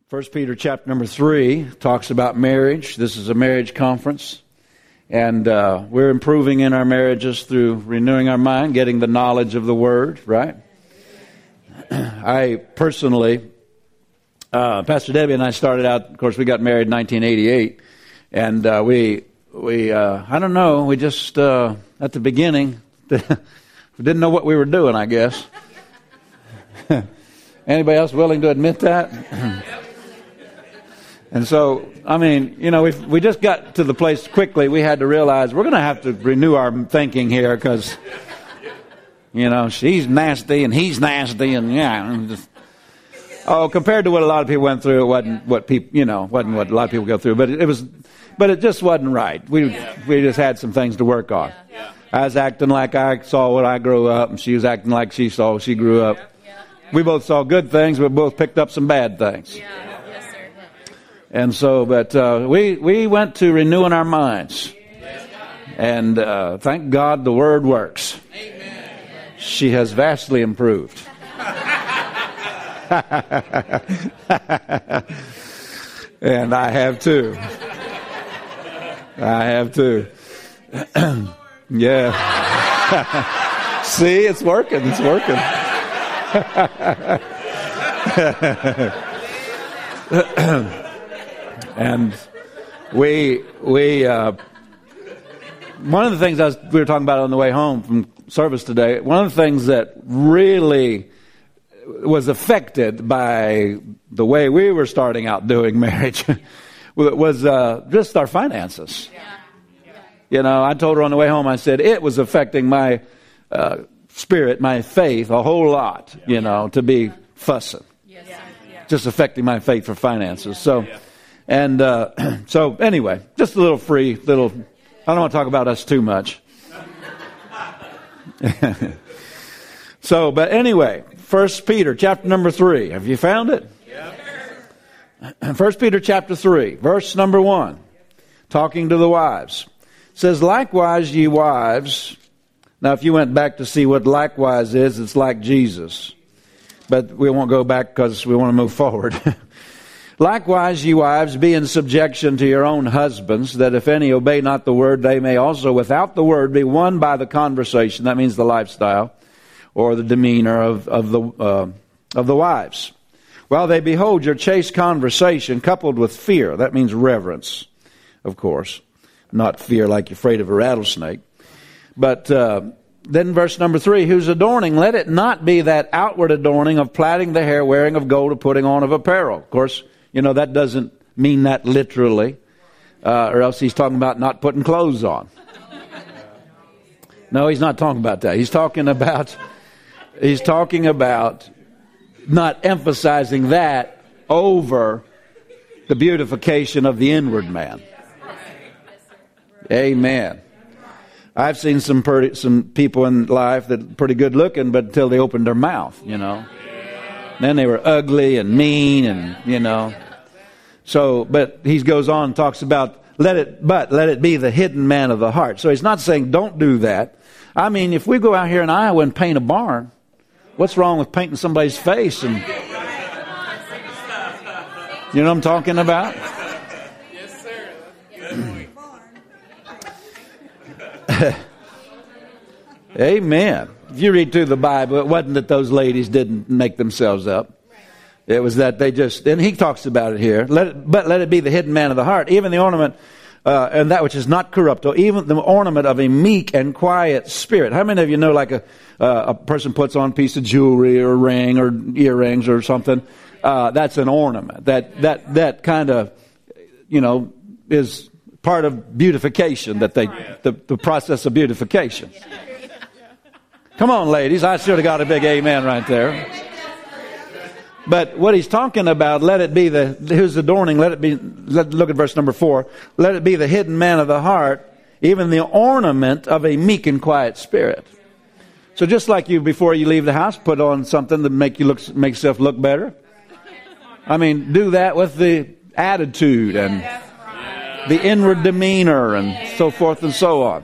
First Peter chapter number 3 talks about marriage. This is a marriage conference. And we're improving in our marriages through renewing our mind, getting the knowledge of the Word, right? I personally, Pastor Debbie and I started out, of course, we got married in 1988. And we I don't know, we just, at the beginning, we didn't know what we were doing, I guess. Anybody else willing to admit that? And so, I mean, you know, we just got to the place quickly. We had to realize we're going to have to renew our thinking here because, you know, she's nasty and he's nasty and compared to what a lot of people went through, it wasn't what a lot of people go through. But it just wasn't right. We just had some things to work on. I was acting like I saw what I grew up, and she was acting like she saw what she grew up. We both saw good things, but both picked up some bad things. And so, but we went to renewing our minds. And thank God the Word works. She has vastly improved. And I have too. Yeah. See, it's working. It's working. And we one of the things we were talking about on the way home from service today, one of the things that really was affected by the way we were starting out doing marriage was just our finances. You know, I told her on the way home, I said, it was affecting my spirit, my faith a whole lot, you know, to be fussing. Just affecting my faith for finances. So... And so anyway, just a little I don't want to talk about us too much. So, but anyway, 1 Peter chapter number 3. Have you found it? Yeah. 1 Peter chapter 3, verse number 1. Talking to the wives. It says, likewise, ye wives. Now, if you went back to see what likewise is, it's like Jesus. But we won't go back because we want to move forward. Likewise, ye wives, be in subjection to your own husbands, that if any obey not the word, they may also without the word be won by the conversation. That means the lifestyle or the demeanor of the wives. While they behold your chaste conversation coupled with fear. That means reverence, of course. Not fear like you're afraid of a rattlesnake. But then verse number 3, whose adorning, let it not be that outward adorning of plaiting the hair, wearing of gold, or putting on of apparel. Of course, you know, that doesn't mean that literally, or else he's talking about not putting clothes on. No, he's not talking about that. He's talking about not emphasizing that over the beautification of the inward man. Amen. I've seen some people in life that are pretty good looking, but until they opened their mouth, you know. Then they were ugly and mean and, you know. So, but he goes on and talks about, let it be the hidden man of the heart. So he's not saying don't do that. I mean, if we go out here in Iowa and paint a barn, what's wrong with painting somebody's face? And you know what I'm talking about? Yes, sir. Amen. If you read through the Bible, it wasn't that those ladies didn't make themselves up. It was that they just, and he talks about it here, let it be the hidden man of the heart, even the ornament, and that which is not corruptible, even the ornament of a meek and quiet spirit. How many of you know, like a person puts on a piece of jewelry or a ring or earrings or something? That's an ornament. That kind of, you know, is part of beautification, the process of beautification. Come on, ladies. I should have got a big amen right there. But what he's talking about, let it be whose adorning, look at verse number 4. Let it be the hidden man of the heart, even the ornament of a meek and quiet spirit. So just like you, before you leave the house, put on something to make yourself look better. I mean, do that with the attitude and the inward demeanor and so forth and so on.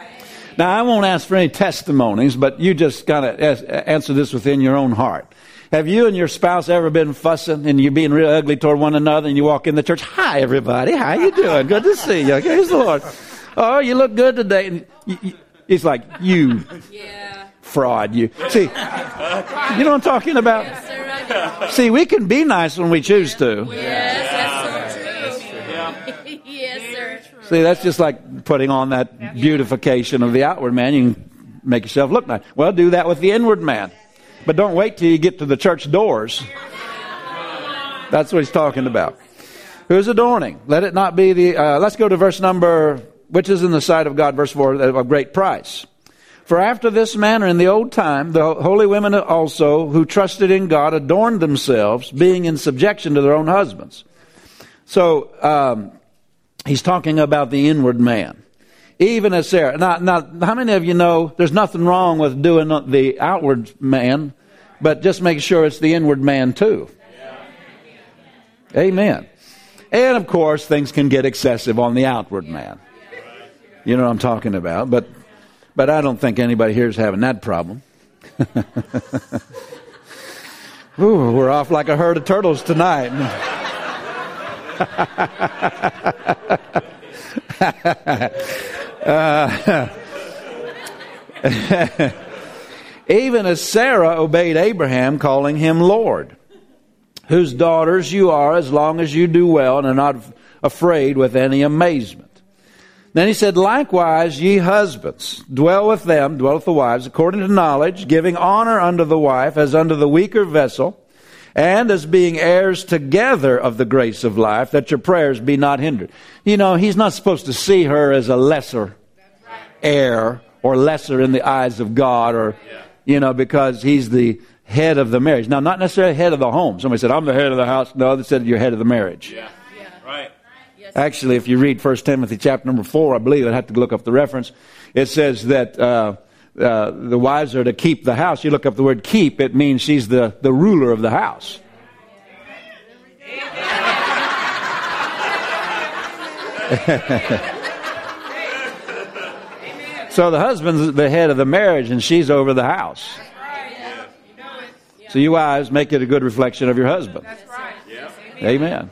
Now, I won't ask for any testimonies, but you just got to answer this within your own heart. Have you and your spouse ever been fussing and you're being real ugly toward one another and you walk in the church? Hi, everybody. How you doing? Good to see you. Praise the Lord. Oh, you look good today. And he's like, you fraud, you. See, you know what I'm talking about? Yes, sir, I do. See, we can be nice when we choose to. Yes, that's so true. Yes, sir. See, that's just like putting on that beautification of the outward man. You can make yourself look nice. Well, do that with the inward man. But don't wait till you get to the church doors. That's what he's talking about. Who's adorning? Let it not be the... let's go to verse number... which is in the sight of God, verse 4, of great price. For after this manner in the old time, the holy women also, who trusted in God, adorned themselves, being in subjection to their own husbands. So, he's talking about the inward man. Even as Sarah. Now, how many of you know there's nothing wrong with doing the outward man, but just make sure it's the inward man too? Amen. And of course, things can get excessive on the outward man. You know what I'm talking about. But I don't think anybody here is having that problem. Ooh, we're off like a herd of turtles tonight. Even as Sarah obeyed Abraham, calling him Lord, whose daughters you are, as long as you do well and are not afraid with any amazement. Then he said, likewise, ye husbands, dwell with the wives, according to knowledge, giving honor unto the wife as unto the weaker vessel, and as being heirs together of the grace of life, that your prayers be not hindered. You know, he's not supposed to see her as a lesser heir or lesser in the eyes of God, or, you know, because he's the head of the marriage. Now, not necessarily head of the home. Somebody said, I'm the head of the house. No, they said you're head of the marriage. Yeah. Right. Actually, if you read 1 Timothy chapter number 4, I believe, I'd have to look up the reference. It says that the wives are to keep the house. You look up the word keep, it means she's the ruler of the house. So the husband's the head of the marriage and she's over the house. So you wives, make it a good reflection of your husband. Amen.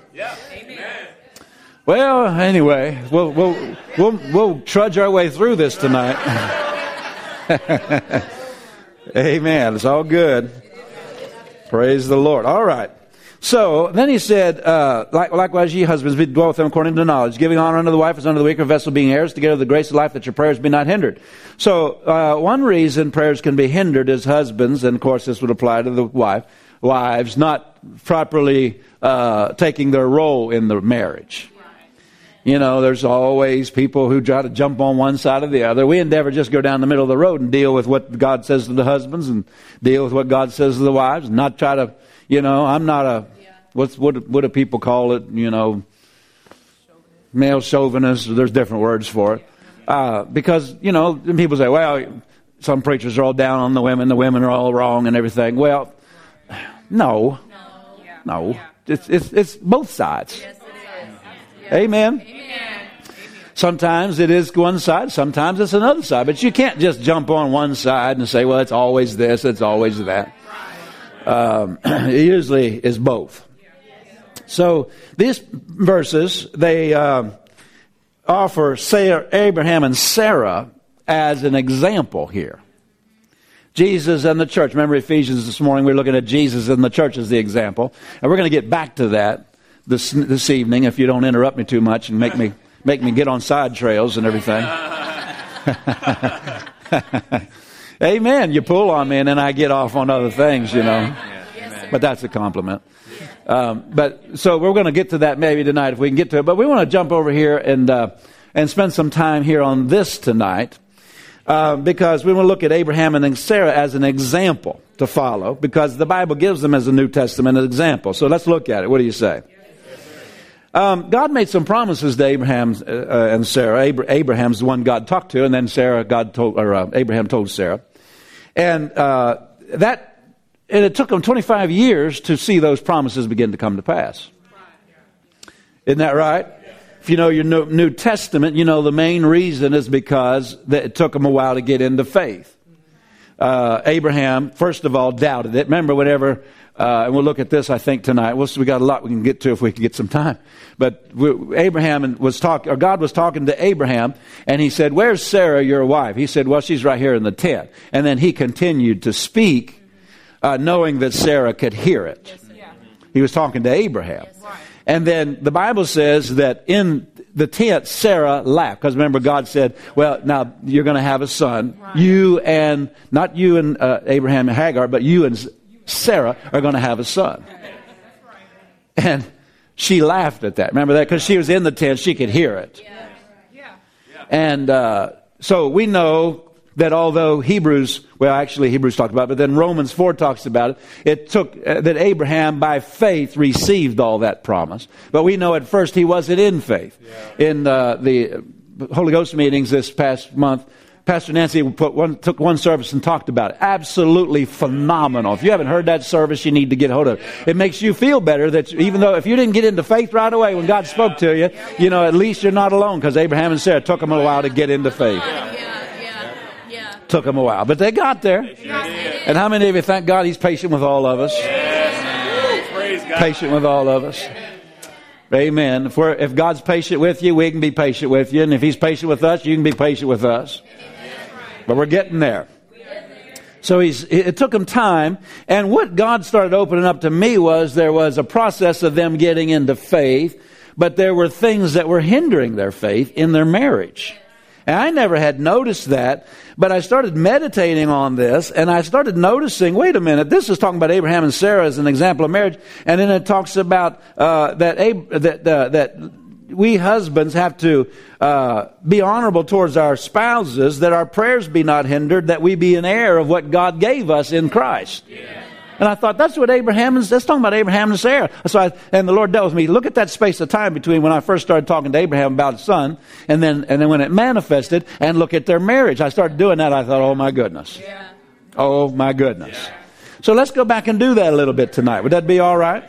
Well, anyway, we'll trudge our way through this tonight. Amen. It's all good. Praise the Lord. All right. So then he said, likewise, ye husbands, be dwell with them according to knowledge, giving honor unto the wife as unto the weaker vessel, being heirs together of the grace of life, that your prayers be not hindered. So one reason prayers can be hindered is husbands, and of course this would apply to the wives not properly taking their role in the marriage. You know, there's always people who try to jump on one side or the other. We endeavor just go down the middle of the road and deal with what God says to the husbands and deal with what God says to the wives, and not try to, you know, I'm not a, what do people call it, you know, male chauvinist. There's different words for it. Because, you know, people say, well, some preachers are all down on the women are all wrong and everything. Well, no. It's both sides. Amen. Sometimes it is one side, sometimes it's another side. But you can't just jump on one side and say, well, it's always this, it's always that. It usually is both. So these verses, they offer Abraham and Sarah as an example here. Jesus and the church. Remember Ephesians this morning, we were looking at Jesus and the church as the example. And we're going to get back to that this evening, if you don't interrupt me too much and make me get on side trails and everything. Amen. You pull on me and then I get off on other things, you know. But that's a compliment. But so we're going to get to that maybe tonight if we can get to it. But we want to jump over here and spend some time here on this tonight. Because we want to look at Abraham and Sarah as an example to follow, because the Bible gives them as a New Testament example. So let's look at it. What do you say? God made some promises to Abraham and Sarah. Abraham's the one God talked to, and then Abraham told Sarah. And it took them 25 years to see those promises begin to come to pass. Isn't that right? If you know your New Testament, you know the main reason is because it took them a while to get into faith. Abraham, first of all, doubted it. Remember, whenever And we'll look at this, I think, tonight. We got a lot we can get to if we can get some time. But God was talking to Abraham, and he said, "Where's Sarah, your wife?" He said, "Well, she's right here in the tent." And then he continued to speak, knowing that Sarah could hear it. He was talking to Abraham. And then the Bible says that in the tent, Sarah laughed. Because remember, God said, well, now you're going to have a son. Right. Not you and Abraham and Hagar, but you and Sarah are going to have a son. And she laughed at that. Remember that? Because she was in the tent. She could hear it. And so we know that although Hebrews talked about it, but then Romans 4 talks about it. It took that Abraham by faith received all that promise. But we know at first he wasn't in faith. In the Holy Ghost meetings this past month, Pastor Nancy took one service and talked about it. Absolutely phenomenal. If you haven't heard that service, you need to get hold of it. It makes you feel better that even though if you didn't get into faith right away when God spoke to you, at least you're not alone, because Abraham and Sarah took them a while to get into faith. Took them a while, but they got there. And how many of you thank God He's patient with all of us? Patient with all of us. Amen. If God's patient with you, we can be patient with you. And if He's patient with us, you can be patient with us. But we're getting there. So it took them time. And what God started opening up to me was there was a process of them getting into faith, but there were things that were hindering their faith in their marriage. And I never had noticed that, but I started meditating on this, and I started noticing, wait a minute, this is talking about Abraham and Sarah as an example of marriage, and then it talks about that we husbands have to be honorable towards our spouses, that our prayers be not hindered, that we be an heir of what God gave us in Christ. Yeah. And I thought, that's talking about Abraham and Sarah. And the Lord dealt with me. Look at that space of time between when I first started talking to Abraham about his son, and then when it manifested, and look at their marriage. I started doing that. I thought, oh my goodness. Yeah. Oh my goodness. Yeah. So let's go back and do that a little bit tonight. Would that be all right?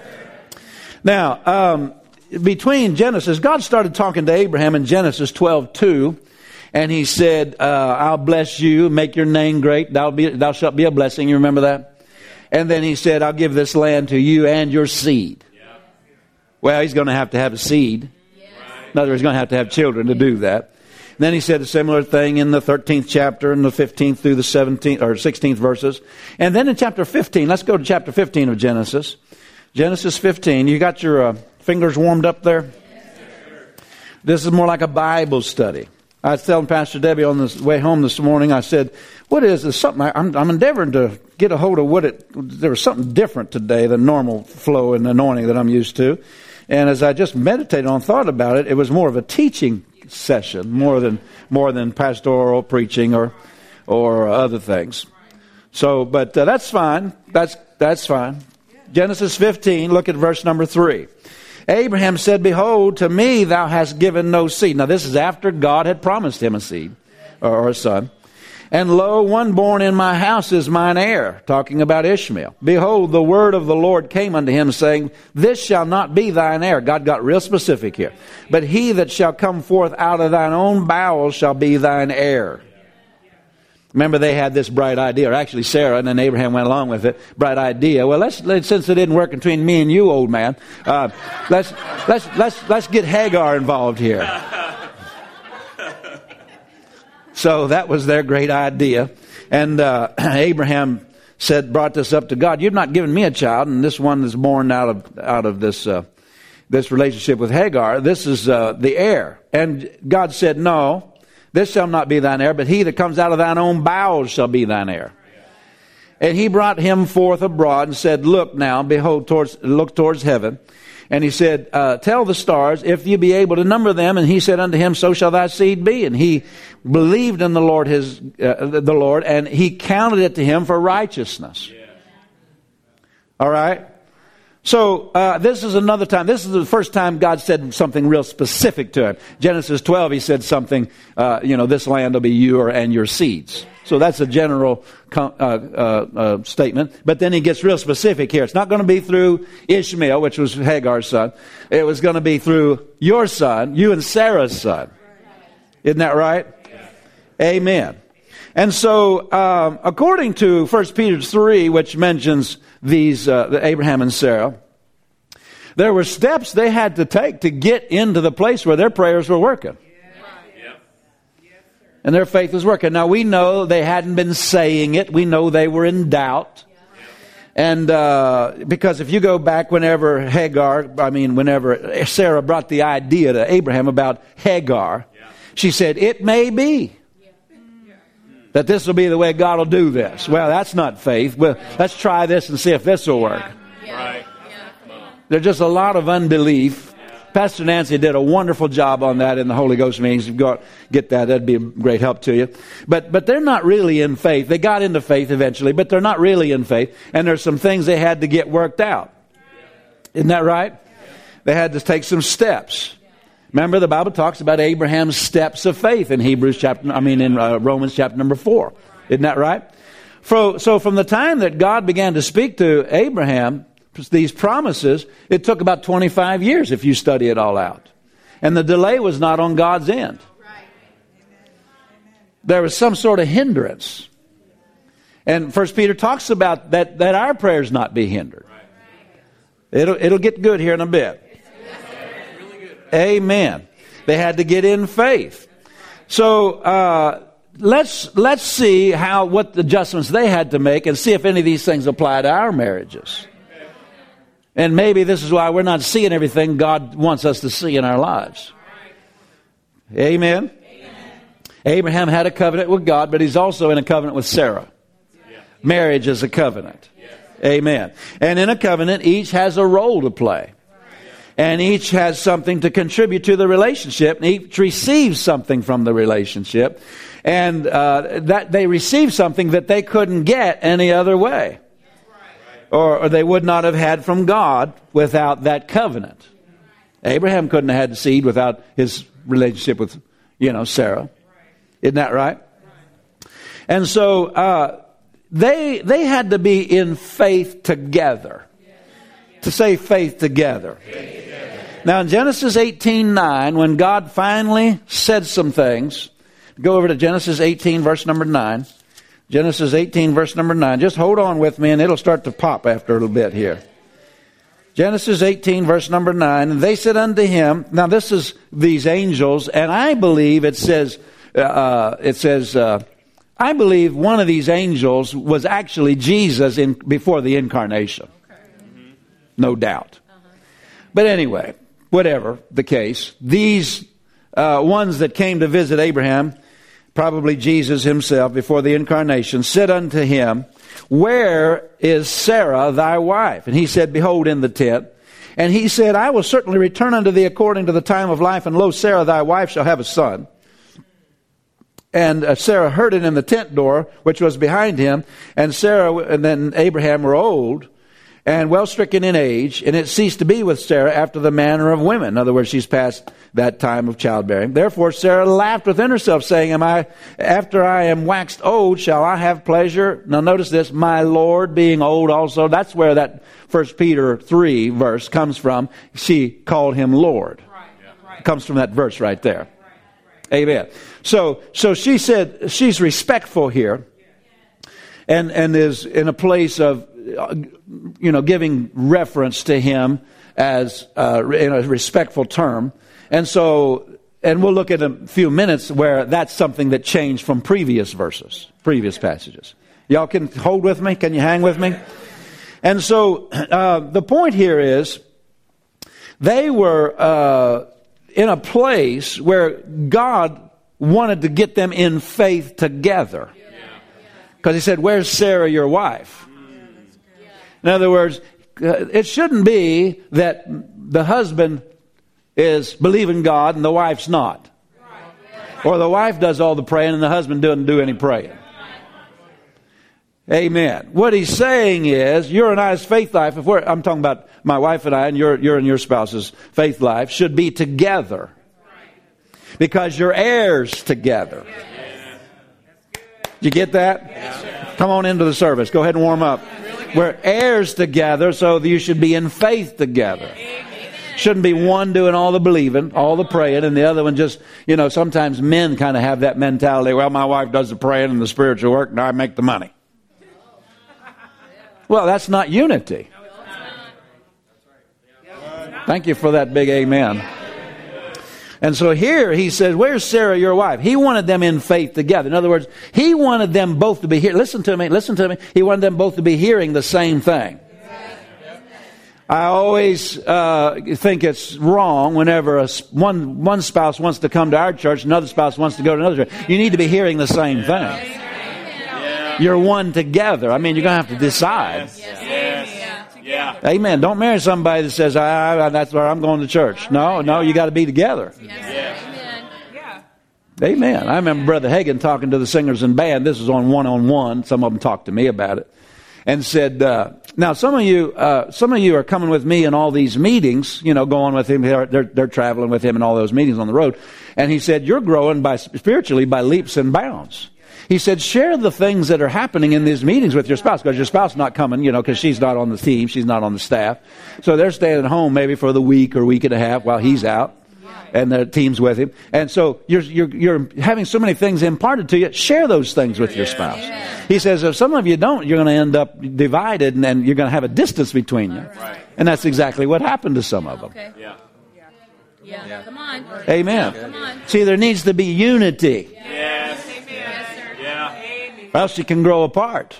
Now, between Genesis, God started talking to Abraham in Genesis 12:2. And He said, I'll bless you, make your name great. Thou shalt be a blessing. You remember that? And then He said, I'll give this land to you and your seed. Yeah. Well, He's going to have a seed. Yes. In other words, He's going to have children to do that. And then He said a similar thing in the 13th chapter and the 15th through the 17th or 16th verses. And then in chapter 15, let's go to chapter 15 of Genesis. Genesis 15. You got your fingers warmed up there? Yes. This is more like a Bible study. I was telling Pastor Debbie on the way home this morning, I said, what is this? Something I'm endeavoring to get a hold of there was something different today than normal flow and anointing that I'm used to. And as I just meditated on, thought about it, it was more of a teaching session, more than pastoral preaching or other things. So, but that's fine. That's fine. Genesis 15, look at verse number 3. Abraham said, behold, to me thou hast given no seed. Now this is after God had promised him a seed or a son. And lo, one born in my house is mine heir. Talking about Ishmael. Behold, the word of the Lord came unto him, saying, this shall not be thine heir. God got real specific here. But he that shall come forth out of thine own bowels shall be thine heir. Remember, they had this bright idea, or actually Sarah, and then Abraham went along with it. Bright idea. Well, let's since it didn't work between me and you, old man, let's get Hagar involved here. So that was their great idea, and Abraham brought this up to God. You've not given me a child, and this one is born out of this relationship with Hagar. This is the heir, and God said, no. This shall not be thine heir, but he that comes out of thine own bowels shall be thine heir. And he brought him forth abroad and said, look now, behold, look towards heaven. And he said, tell the stars, if you be able to number them. And he said unto him, so shall thy seed be. And he believed in the Lord, the Lord, and he counted it to him for righteousness. Yeah. All right. So this is another time. This is the first time God said something real specific to him. Genesis 12, He said something, this land will be you and your seeds. So that's a general statement. But then He gets real specific here. It's not going to be through Ishmael, which was Hagar's son. It was going to be through your son, you and Sarah's son. Isn't that right? Amen. And so, according to 1 Peter 3, which mentions these, Abraham and Sarah, there were steps they had to take to get into the place where their prayers were working. And their faith was working. Now, we know they hadn't been saying it. We know they were in doubt. And because if you go back whenever Sarah brought the idea to Abraham about Hagar, she said, it may be that this will be the way God will do this. Well, that's not faith. Well, let's try this and see if this will work. Right. There's just a lot of unbelief. Pastor Nancy did a wonderful job on that in the Holy Ghost meetings. If you get that, that'd be a great help to you. But they're not really in faith. They got into faith eventually, but they're not really in faith. And there's some things they had to get worked out. Isn't that right? They had to take some steps. Remember, the Bible talks about Abraham's steps of faith in Romans chapter number 4. Isn't that right? So from the time that God began to speak to Abraham these promises, it took about 25 years if you study it all out. And the delay was not on God's end. There was some sort of hindrance. And 1 Peter talks about that our prayers not be hindered. It'll get good here in a bit. Amen. They had to get in faith. So let's see what adjustments they had to make and see if any of these things apply to our marriages. And maybe this is why we're not seeing everything God wants us to see in our lives. Amen. Abraham had a covenant with God, but he's also in a covenant with Sarah. Marriage is a covenant. Amen. And in a covenant, each has a role to play. And each has something to contribute to the relationship. And each receives something from the relationship. And that they receive something that they couldn't get any other way. Or they would not have had from God without that covenant. Abraham couldn't have had the seed without his relationship with, Sarah. Isn't that right? And so they had to be in faith together. To say faith together. Now in Genesis 18:9, when God finally said some things, go over to Genesis 18 verse number 9. Genesis 18 verse number 9. Just hold on with me and it'll start to pop after a little bit here. Genesis 18 verse number 9. And they said unto him, now this is these angels, and I believe it says, I believe one of these angels was actually Jesus before the incarnation. No doubt. But anyway, whatever the case, these ones that came to visit Abraham, probably Jesus himself before the incarnation, said unto him, where is Sarah thy wife? And he said, behold, in the tent. And he said, I will certainly return unto thee according to the time of life, and lo, Sarah thy wife shall have a son. And Sarah heard it in the tent door, which was behind him. And Sarah and then Abraham were old and well stricken in age, and it ceased to be with Sarah after the manner of women. In other words, she's past that time of childbearing. Therefore Sarah laughed within herself, saying, after I am waxed old, shall I have pleasure? Now notice this, my Lord being old also. That's where that 1 Peter 3 verse comes from. She called him Lord. It comes from that verse right there. Amen. So she said she's respectful here, and is in a place of giving reference to him as in a respectful term. And we'll look at a few minutes where that's something that changed from previous passages. Y'all can hold with me? Can you hang with me? And so the point here is they were in a place where God wanted to get them in faith together. Because he said, where's Sarah, your wife? In other words, it shouldn't be that the husband is believing God and the wife's not. Or the wife does all the praying and the husband doesn't do any praying. Amen. What he's saying is, your and I's faith life, I'm talking about my wife and I, and your and your spouse's faith life, should be together. Because you're heirs together. Did you get that? Come on into the service. Go ahead and warm up. We're heirs together, so you should be in faith together. Shouldn't be one doing all the believing, all the praying, and the other one just, sometimes men kind of have that mentality, well, my wife does the praying and the spiritual work, and I make the money. Well, that's not unity. Thank you for that big amen. And so here he says, where's Sarah, your wife? He wanted them in faith together. In other words, he wanted them both to be here. Listen to me. He wanted them both to be hearing the same thing. I always think it's wrong whenever one spouse wants to come to our church, another spouse wants to go to another church. You need to be hearing the same thing. You're one together. I mean, you're going to have to decide. Yeah. Amen. Don't marry somebody that says, that's where I'm going to church. No, you got to be together. Amen. I remember Brother Hagin talking to the singers and band. This was on one-on-one. Some of them talked to me about it. And said, now some of you are coming with me in all these meetings, going with him. They're traveling with him in all those meetings on the road. And he said, you're growing spiritually by leaps and bounds. He said, share the things that are happening in these meetings with your spouse, because your spouse is not coming, because she's not on the team, she's not on the staff. So they're staying at home maybe for the week or week and a half while he's out, and the team's with him. And so you're having so many things imparted to you. Share those things with your spouse. He says, if some of you don't, you're going to end up divided, and then you're going to have a distance between you. And that's exactly what happened to some of them. Yeah. Come on. Amen. Come on. See, there needs to be unity. Or else you can grow apart.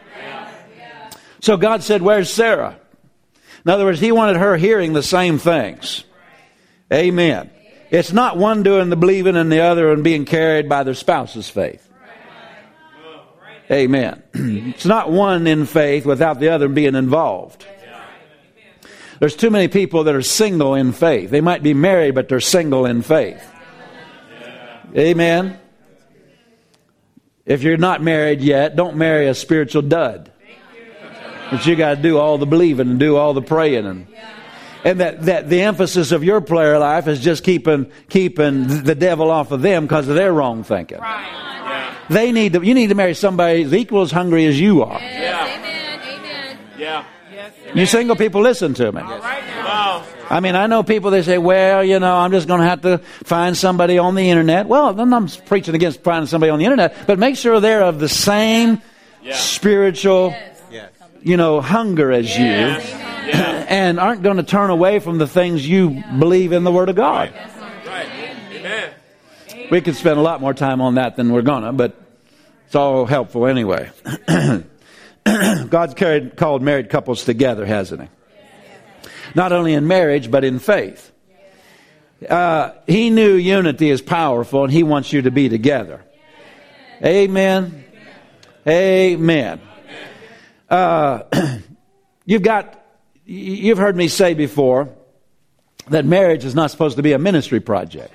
So God said, where's Sarah? In other words, he wanted her hearing the same things. Amen. It's not one doing the believing and the other and being carried by their spouse's faith. Amen. It's not one in faith without the other being involved. There's too many people that are single in faith. They might be married, but they're single in faith. Amen. If you're not married yet, don't marry a spiritual dud. But you got to do all the believing and do all the praying, and that the emphasis of your prayer life is just keeping the devil off of them because of their wrong thinking. You need to marry somebody as equal as hungry as you are. Amen. Yeah. You single people, listen to me. I mean, I know people, they say, well, I'm just going to have to find somebody on the internet. Well, then I'm preaching against finding somebody on the internet, but make sure they're of the same spiritual, hunger as you, and aren't going to turn away from the things you believe in the Word of God. Right. Amen. We could spend a lot more time on that than we're going to, but it's all helpful anyway. God's called married couples together, hasn't He? Not only in marriage, but in faith. He knew unity is powerful, and He wants you to be together. Amen. Amen. You've heard me say before that marriage is not supposed to be a ministry project.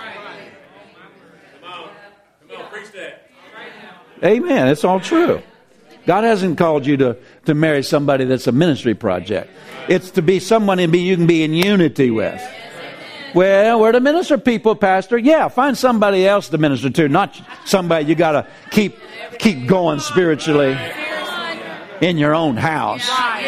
Come on, preach that. Amen. It's all true. God hasn't called you to marry somebody that's a ministry project. It's to be someone you can be in unity with. Well, we're to minister people, Pastor. Yeah, find somebody else to minister to, not somebody you got to keep going spiritually in your own house.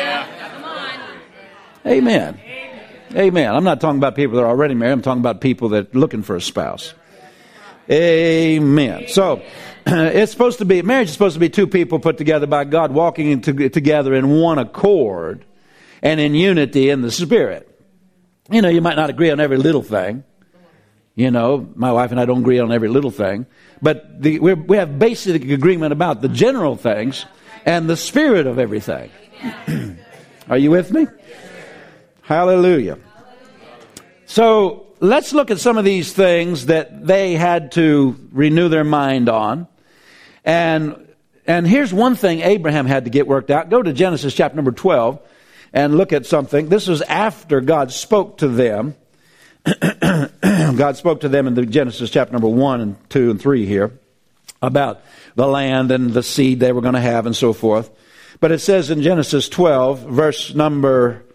Amen. Amen. I'm not talking about people that are already married. I'm talking about people that are looking for a spouse. Amen. So, marriage is supposed to be two people put together by God, walking together in one accord and in unity in the Spirit. You might not agree on every little thing. My wife and I don't agree on every little thing. But we have basic agreement about the general things and the spirit of everything. Are you with me? Hallelujah. So let's look at some of these things that they had to renew their mind on. And here's one thing Abraham had to get worked out. Go to Genesis chapter number 12 and look at something. This was after God spoke to them. God spoke to them in the Genesis chapter number 1 and 2 and 3 here about the land and the seed they were going to have and so forth. But it says in Genesis 12, verse number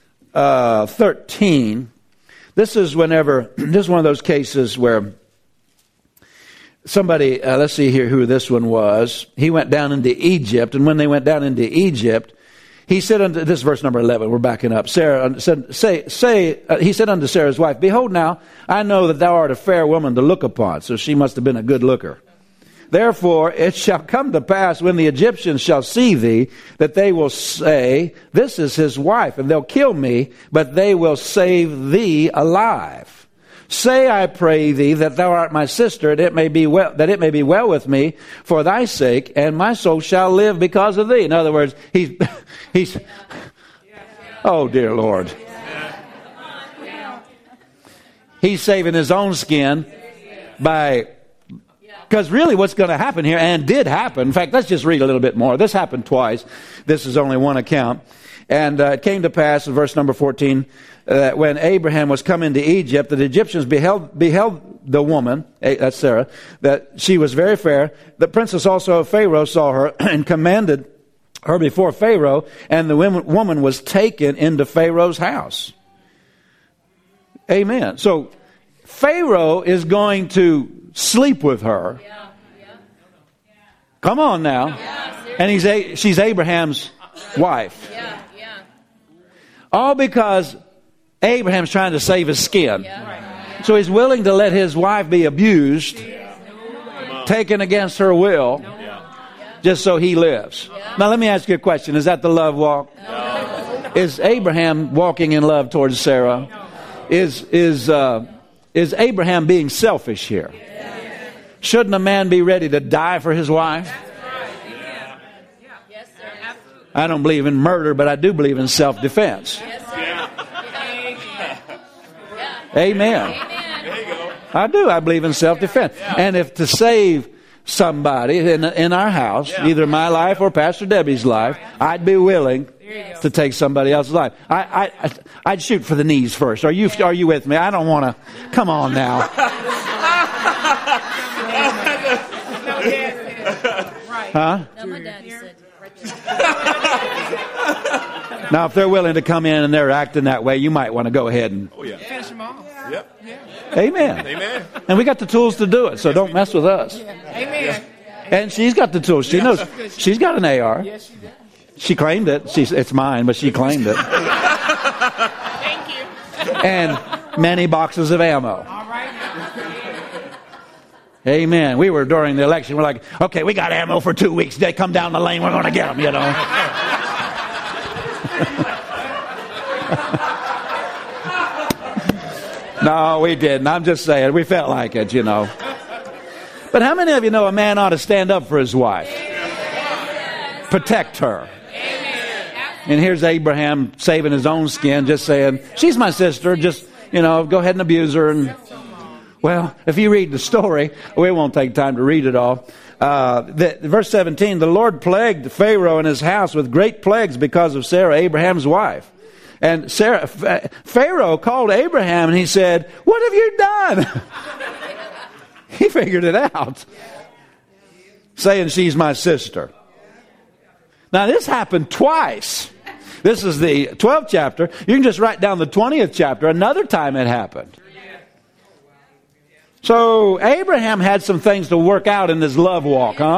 13, this is one of those cases where somebody, let's see here who this one was. He went down into Egypt, and when they went down into Egypt, He said unto, this is verse number 11, we're backing up. Sarah said, he said unto Sarah's wife, behold now, I know that thou art a fair woman to look upon. So she must have been a good looker. Therefore it shall come to pass when the Egyptians shall see thee, that they will say, this is his wife, and they'll kill me, but they will save thee alive. Say, I pray thee, that thou art my sister, that it may be well with me for thy sake, and my soul shall live because of thee. In other words, he's oh dear Lord. He's saving his own skin because really what's going to happen here, and did happen. In fact, let's just read a little bit more. This happened twice. This is only one account. And it came to pass in verse number 14, that when Abraham was come into Egypt, that the Egyptians beheld the woman, that's Sarah, that she was very fair. The princess also of Pharaoh saw her and commanded her before Pharaoh, and the woman was taken into Pharaoh's house. Amen. So Pharaoh is going to sleep with her. Come on now. And she's Abraham's wife. All because Abraham's trying to save his skin. So he's willing to let his wife be abused, taken against her will, just so he lives. Now let me ask you a question. Is that the love walk? Is Abraham walking in love towards Sarah? Is Abraham being selfish here? Shouldn't a man be ready to die for his wife? I don't believe in murder, but I do believe in self-defense. Amen. I do. I believe in self-defense. And if to save somebody in our house, either my life or Pastor Debbie's life, I'd be willing to take somebody else's life. I'd shoot for the knees first. Are you with me? I don't want to. Come on now. Huh? No, my daddy said. Now, if they're willing to come in and they're acting that way, you might want to go ahead and finish them off. Yep. Amen. Amen. And we got the tools to do it, so don't mess with us. Amen. And she's got the tools. She knows. She's got an AR. Yes, she does. She claimed it. It's mine, but she claimed it. Thank you. And many boxes of ammo. All right. Amen. We were during the election. We're like, okay, we got ammo for 2 weeks. They come down the lane. We're going to get them, you know. No, we didn't. I'm just saying. We felt like it, you know. But how many of you know a man ought to stand up for his wife? Protect her. And here's Abraham saving his own skin, just saying, she's my sister. Just, go ahead and abuse her. And well, if you read the story, we won't take time to read it all. Verse 17, the Lord plagued Pharaoh and his house with great plagues because of Sarah, Abraham's wife. And Pharaoh called Abraham and he said, what have you done? He figured it out. Saying she's my sister. Now this happened twice. This is the 12th chapter. You can just write down the 20th chapter. Another time it happened. So Abraham had some things to work out in his love walk, huh?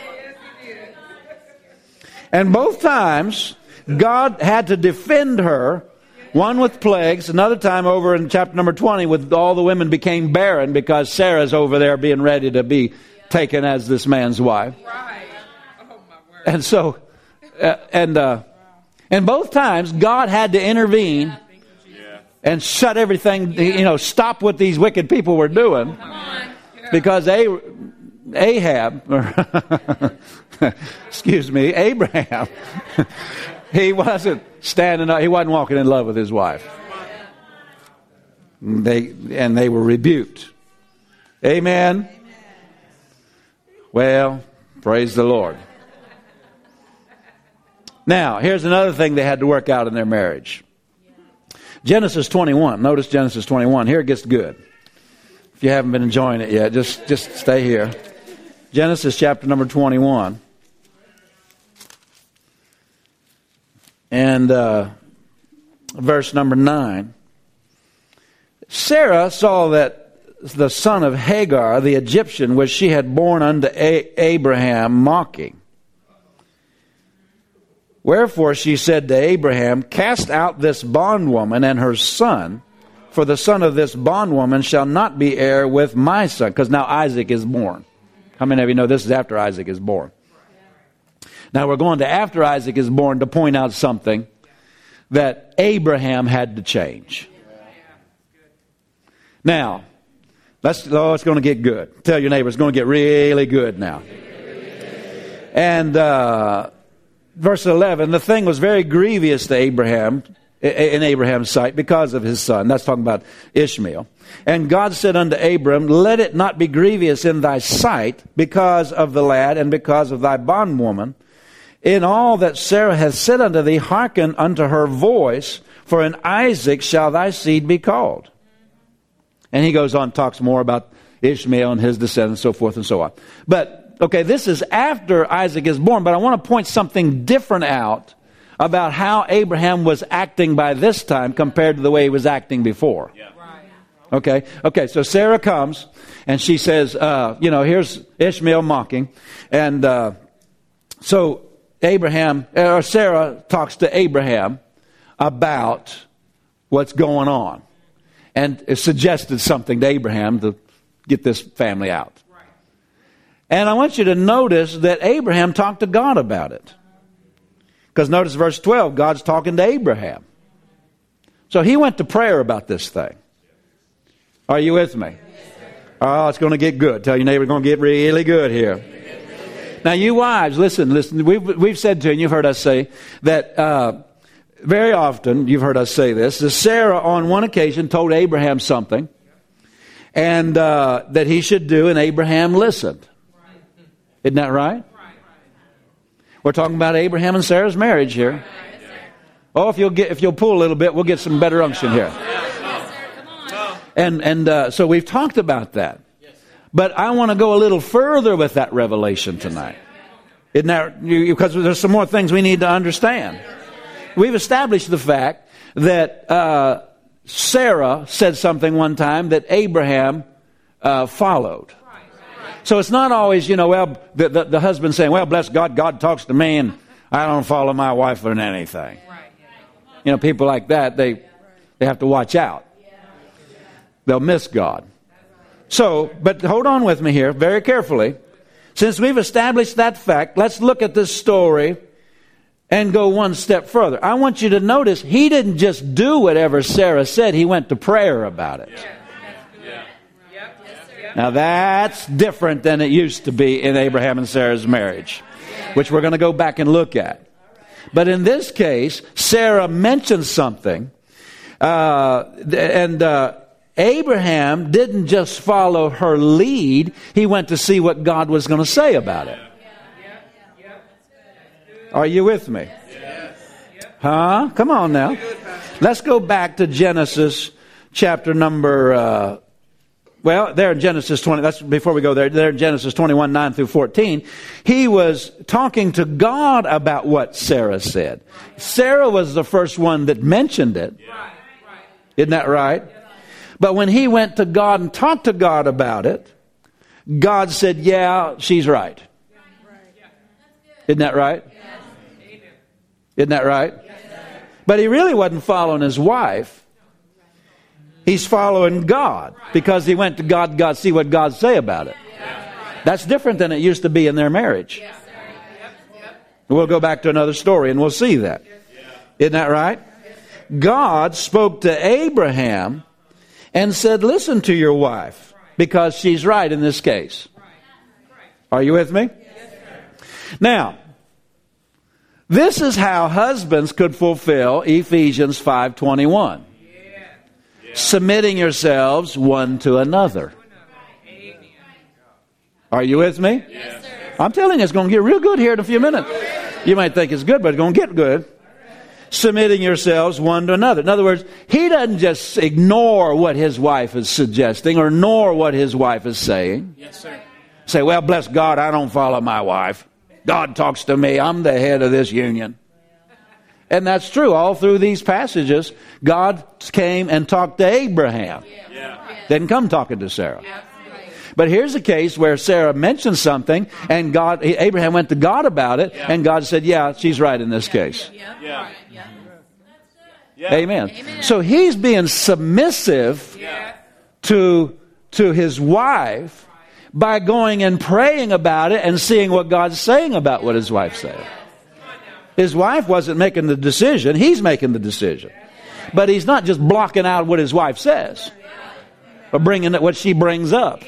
And both times, God had to defend her. One with plagues, another time over in chapter number 20 with all the women became barren because Sarah's over there being ready to be taken as this man's wife. And so, and both times God had to intervene and shut everything, stop what these wicked people were doing. Because Abraham, he wasn't standing up, he wasn't walking in love with his wife. They were rebuked. Amen. Well, praise the Lord. Now, here's another thing they had to work out in their marriage. Genesis 21. Notice Genesis 21. Here it gets good. If you haven't been enjoying it yet, just stay here. Genesis chapter number 21. And verse number 9. Sarah saw that the son of Hagar, the Egyptian, which she had borne unto Abraham, mocking. Wherefore she said to Abraham, cast out this bondwoman and her son, for the son of this bondwoman shall not be heir with my son. Because now Isaac is born. How many of you know this is after Isaac is born? Now we're going to after Isaac is born to point out something that Abraham had to change. Now, it's going to get good. Tell your neighbor it's going to get really good now. And verse 11, the thing was very grievous to Abraham, in Abraham's sight, because of his son. That's talking about Ishmael. And God said unto Abram, let it not be grievous in thy sight because of the lad and because of thy bondwoman. In all that Sarah hath said unto thee, hearken unto her voice, for in Isaac shall thy seed be called. And he goes on, talks more about Ishmael and his descendants, so forth and so on. But, okay, this is after Isaac is born, but I want to point something different out about how Abraham was acting by this time compared to the way he was acting before. Yeah. Okay, so Sarah comes, and she says, here's Ishmael mocking. And so Sarah talks to Abraham about what's going on. And it suggested something to Abraham to get this family out. Right. And I want you to notice that Abraham talked to God about it. Because notice verse 12, God's talking to Abraham. So he went to prayer about this thing. Are you with me? Yes, oh, it's going to get good. Tell your neighbor it's going to get really good here. Now you wives, listen. We've said to you, and you've heard us say, that very often, you've heard us say this, that Sarah on one occasion told Abraham something, and that he should do, and Abraham listened. Isn't that right? We're talking about Abraham and Sarah's marriage here. Oh, if you'll pull a little bit, we'll get some better unction here. And so we've talked about that. But I want to go a little further with that revelation tonight. Isn't that, because there's some more things we need to understand. We've established the fact that Sarah said something one time that Abraham followed. So it's not always, the husband saying, well, bless God, God talks to me and I don't follow my wife in anything. People like that, they have to watch out. They'll miss God. So, but hold on with me here very carefully. Since we've established that fact, let's look at this story and go one step further. I want you to notice he didn't just do whatever Sarah said. He went to prayer about it. Now that's different than it used to be in Abraham and Sarah's marriage, which we're going to go back and look at. But in this case, Sarah mentioned something, and Abraham didn't just follow her lead. He went to see what God was going to say about it. Are you with me? Huh? Come on now. Let's go back to Genesis chapter number, there in Genesis 20, that's before we go there in Genesis 21, 9 through 14. He was talking to God about what Sarah said. Sarah was the first one that mentioned it. Isn't that right? But when he went to God and talked to God about it, God said, yeah, she's right. Isn't that right? Isn't that right? But he really wasn't following his wife. He's following God because he went to God, see what God say about it. That's different than it used to be in their marriage. We'll go back to another story and we'll see that. Isn't that right? God spoke to Abraham and said, listen to your wife because she's right in this case. Are you with me? Now, this is how husbands could fulfill Ephesians 5:21. Submitting yourselves one to another. Are you with me? Yes, sir. I'm telling you, it's going to get real good here in a few minutes. You might think it's good, but it's going to get good. Submitting yourselves one to another. In other words, he doesn't just ignore what his wife is suggesting or ignore what his wife is saying. Yes, sir. Say, well, bless God, I don't follow my wife. God talks to me. I'm the head of this union. And that's true. All through these passages, God came and talked to Abraham. Didn't come talking to Sarah. But here's a case where Sarah mentioned something, and Abraham went to God about it, and God said, yeah, she's right in this case. Yeah. Amen. So he's being submissive to his wife by going and praying about it and seeing what God's saying about what his wife said. His wife wasn't making the decision. He's making the decision. But he's not just blocking out what his wife says, but bringing what she brings up.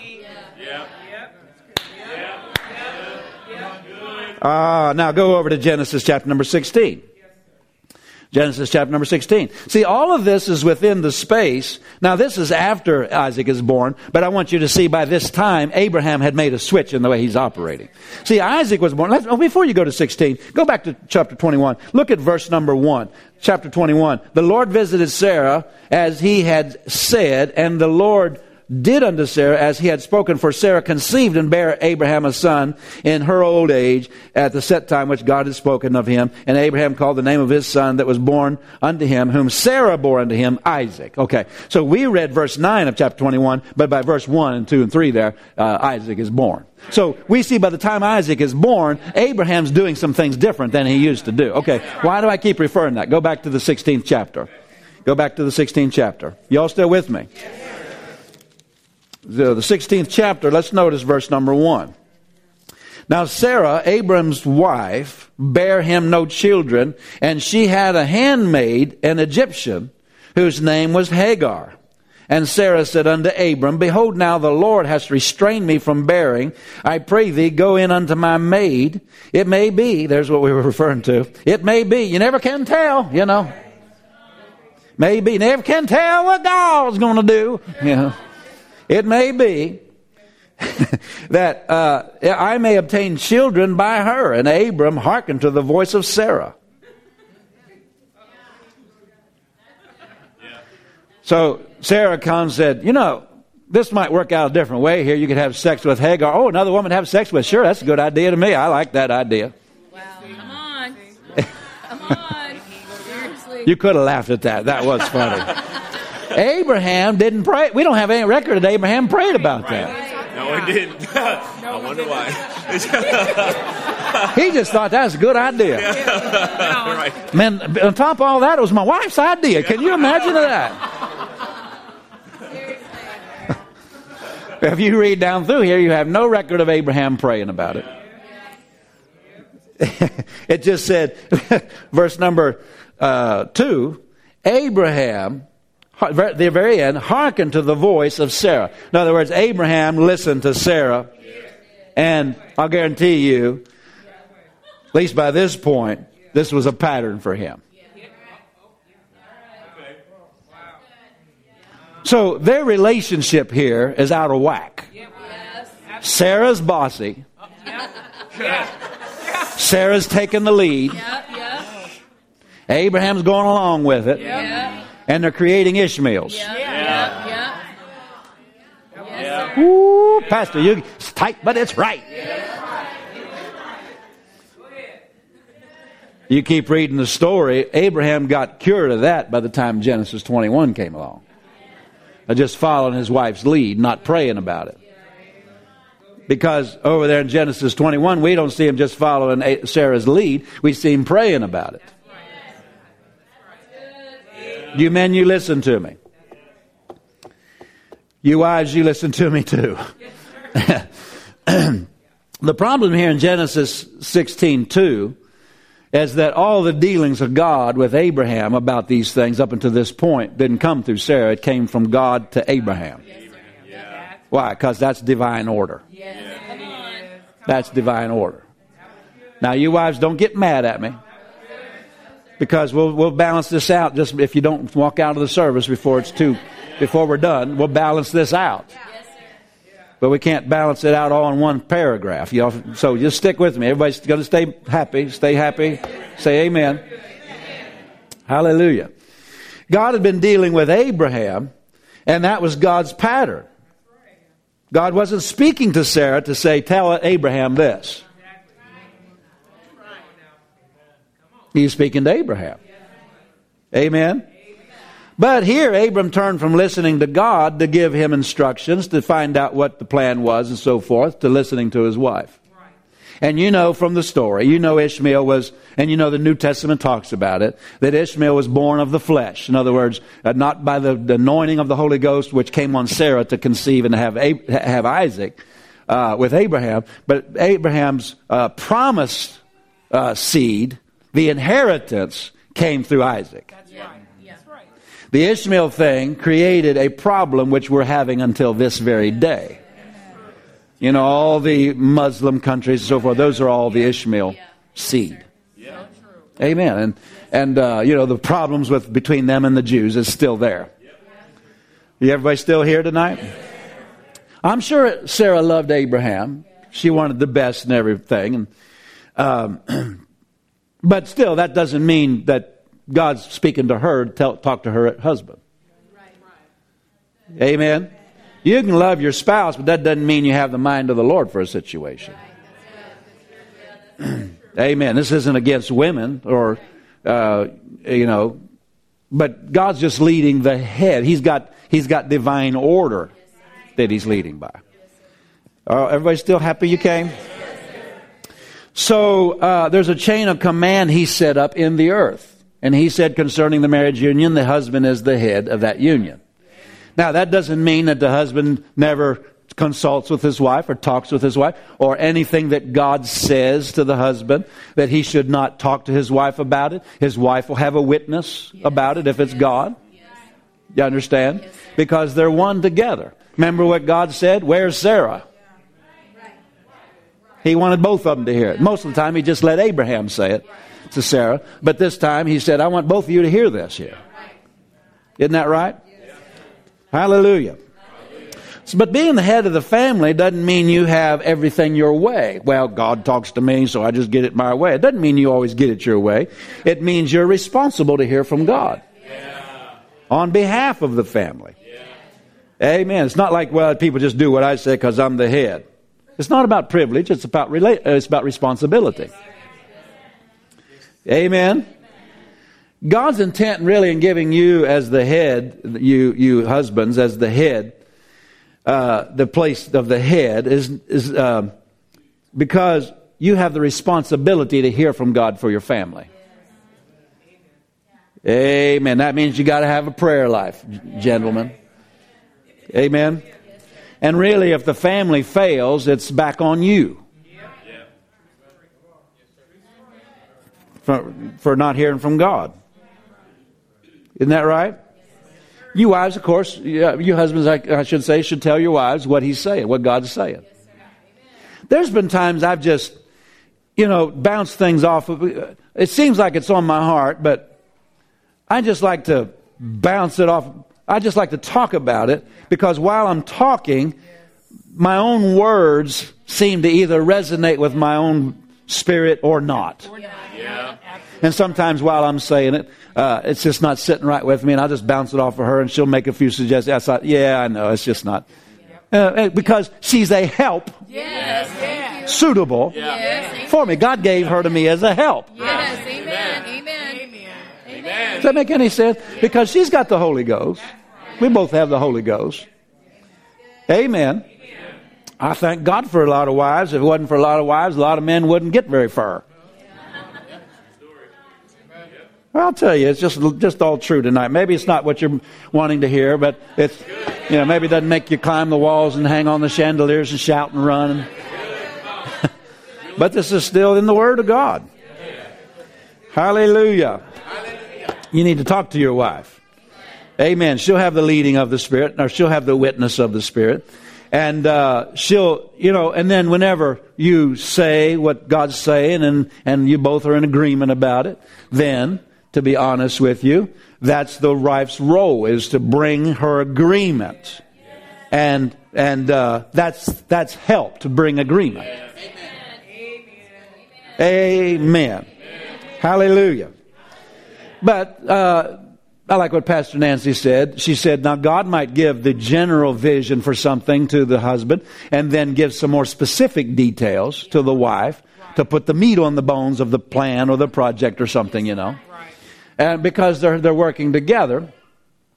Now go over to Genesis chapter number 16. Genesis chapter number 16. See, all of this is within the space. Now, this is after Isaac is born, but I want you to see by this time, Abraham had made a switch in the way he's operating. See, Isaac was born. Before you go to 16, go back to chapter 21. Look at verse number 1. Chapter 21. The Lord visited Sarah as he had said, and the Lord did unto Sarah as he had spoken, for Sarah conceived and bare Abraham a son in her old age at the set time which God had spoken of him. And Abraham called the name of his son that was born unto him, whom Sarah bore unto him, Isaac. Okay, so we read verse 9 of chapter 21, but by verse 1 and 2 and 3 there, Isaac is born. So we see by the time Isaac is born, Abraham's doing some things different than he used to do. Okay, why do I keep referring to that? Go back to the 16th chapter. Go back to the 16th chapter. Y'all still with me? The 16th chapter, let's notice verse number 1. Now Sarah, Abram's wife, bare him no children, and she had a handmaid, an Egyptian, whose name was Hagar. And Sarah said unto Abram, Behold, now the Lord hath restrained me from bearing. I pray thee, go in unto my maid. It may be, there's what we were referring to. It may be, you never can tell, you know. Maybe, you never can tell what God's going to do, you know. It may be that I may obtain children by her. And Abram hearkened to the voice of Sarah. So Sarah comes and said, you know, this might work out a different way here. You could have sex with Hagar. Oh, another woman to have sex with. Sure, that's a good idea to me. I like that idea. Wow, come on. Come on. Seriously. You could have laughed at that. That was funny. Abraham didn't pray. We don't have any record that Abraham prayed about that. No, he didn't. I wonder why. He just thought that was a good idea. Right. Man, on top of all that, it was my wife's idea. Can you imagine that? If you read down through here, you have no record of Abraham praying about it. It just said, verse number 2, Abraham, the very end, hearkened to the voice of Sarah. In other words, Abraham listened to Sarah. And I'll guarantee you, at least by this point, this was a pattern for him. So their relationship here is out of whack. Sarah's bossy. Sarah's taking the lead. Abraham's going along with it. And they're creating Ishmaels. Ooh, Pastor, it's tight, but it's right. You keep reading the story. Abraham got cured of that by the time Genesis 21 came along. Just following his wife's lead, not praying about it. Because over there in Genesis 21, we don't see him just following Sarah's lead. We see him praying about it. You men, you listen to me. You wives, you listen to me too. The problem here in Genesis 16:2 is that all the dealings of God with Abraham about these things up until this point didn't come through Sarah. It came from God to Abraham. Why? Because that's divine order. That's divine order. Now, you wives, don't get mad at me. Because we'll balance this out. Just if you don't walk out of the service before we're done, we'll balance this out. But we can't balance it out all in one paragraph. So just stick with me. Everybody's going to stay happy. Stay happy. Say amen. Hallelujah. God had been dealing with Abraham, and that was God's pattern. God wasn't speaking to Sarah to say, tell Abraham this. He's speaking to Abraham. Amen. But here, Abram turned from listening to God to give him instructions, to find out what the plan was and so forth, to listening to his wife. And you know from the story, you know Ishmael was, and you know the New Testament talks about it, that Ishmael was born of the flesh. In other words, not by the anointing of the Holy Ghost, which came on Sarah to conceive and have Isaac with Abraham, but Abraham's promised seed, the inheritance, came through Isaac. That's right. That's right. The Ishmael thing created a problem which we're having until this very day. You know, all the Muslim countries and so forth, those are all the Ishmael seed. Yeah. Amen. And you know, the problems between them and the Jews is still there. Everybody still here tonight? I'm sure Sarah loved Abraham. She wanted the best and everything. And, but still, that doesn't mean that God's speaking to her to talk to her husband. Amen. You can love your spouse, but that doesn't mean you have the mind of the Lord for a situation. Amen. This isn't against women or, you know, but God's just leading the head. He's got divine order that He's leading by. Everybody still happy you came? So there's a chain of command He set up in the earth. And He said concerning the marriage union, the husband is the head of that union. Now, that doesn't mean that the husband never consults with his wife or talks with his wife, or anything that God says to the husband that he should not talk to his wife about it. His wife will have a witness about it if it's God. You understand? Because they're one together. Remember what God said? Where's Sarah? He wanted both of them to hear it. Most of the time, He just let Abraham say it to Sarah. But this time, He said, I want both of you to hear this here. Isn't that right? Hallelujah. But being the head of the family doesn't mean you have everything your way. Well, God talks to me, so I just get it my way. It doesn't mean you always get it your way. It means you're responsible to hear from God on behalf of the family. Amen. It's not like, well, people just do what I say because I'm the head. It's not about privilege. It's about responsibility. Amen. God's intent really in giving you as the head, you husbands as the head, the place of the head is because you have the responsibility to hear from God for your family. Amen. That means you got to have a prayer life, gentlemen. Amen. And really, if the family fails, it's back on you for not hearing from God. Isn't that right? You wives, of course, you husbands, I should say, should tell your wives what He's saying, what God's saying. There's been times I've just, bounced things off. It seems like it's on my heart, but I just like to bounce it off. I just like to talk about it because while I'm talking, my own words seem to either resonate with my own spirit or not. Yeah. And sometimes while I'm saying it, it's just not sitting right with me, and I'll just bounce it off of her, and she'll make a few suggestions. I thought, yeah, I know, it's just not. Because she's a help, suitable for me. God gave her to me as a help. Yes, amen, amen. Does that make any sense? Because she's got the Holy Ghost. We both have the Holy Ghost. Amen. I thank God for a lot of wives. If it wasn't for a lot of wives, a lot of men wouldn't get very far. Well, I'll tell you, it's just all true tonight. Maybe it's not what you're wanting to hear, but it's, maybe it doesn't make you climb the walls and hang on the chandeliers and shout and run. But this is still in the Word of God. Hallelujah. You need to talk to your wife. Amen. She'll have the leading of the Spirit, or she'll have the witness of the Spirit. And she'll, and then whenever you say what God's saying and you both are in agreement about it, then, to be honest with you, that's the wife's role, is to bring her agreement. And that's help to bring agreement. Amen. Hallelujah. But I like what Pastor Nancy said. She said, now God might give the general vision for something to the husband and then give some more specific details to the wife to put the meat on the bones of the plan or the project or something, And because they're working together.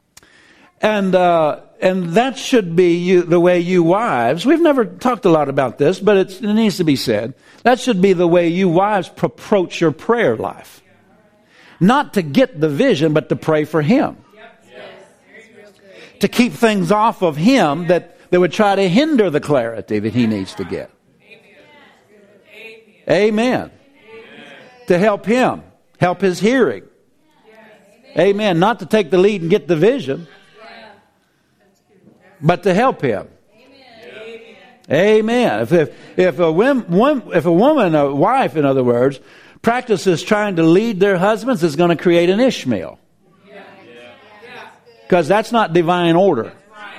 And that should be the way you wives, we've never talked a lot about this, but it needs to be said. That should be the way you wives approach your prayer life. Not to get the vision, but to pray for him. To keep things off of him that would try to hinder the clarity that he needs to get. Amen. To help him, help his hearing. Amen. Not to take the lead and get the vision, but to help him. Amen. If a woman, a wife, in other words, practices trying to lead their husbands, it's going to create an Ishmael. Because that's not divine order.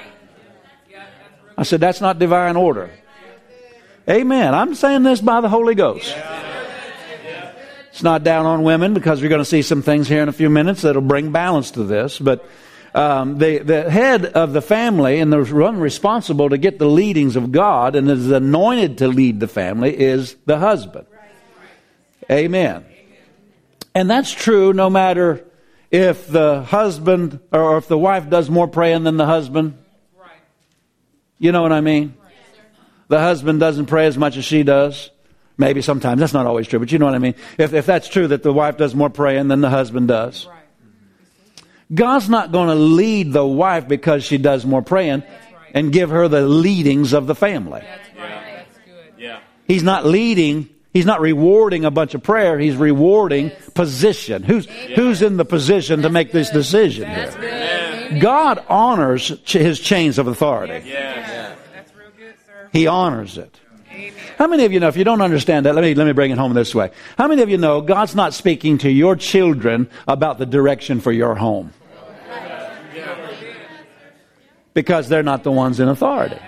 I said that's not divine order. Amen. I'm saying this by the Holy Ghost. It's not down on women, because we're going to see some things here in a few minutes that'll bring balance to this. But the head of the family and the one responsible to get the leadings of God and is anointed to lead the family is the husband. Amen. And that's true no matter if the husband or if the wife does more praying than the husband. You know what I mean? The husband doesn't pray as much as she does. Maybe sometimes. That's not always true, but you know what I mean. If that's true that the wife does more praying than the husband does. God's not going to lead the wife because she does more praying and give her the leadings of the family. He's not leading. He's not rewarding a bunch of prayer. He's rewarding position. Who's in the position to make this decision here? God honors his chains of authority. He honors it. How many of you know, if you don't understand that, let me bring it home this way. How many of you know God's not speaking to your children about the direction for your home? Because they're not the ones in authority.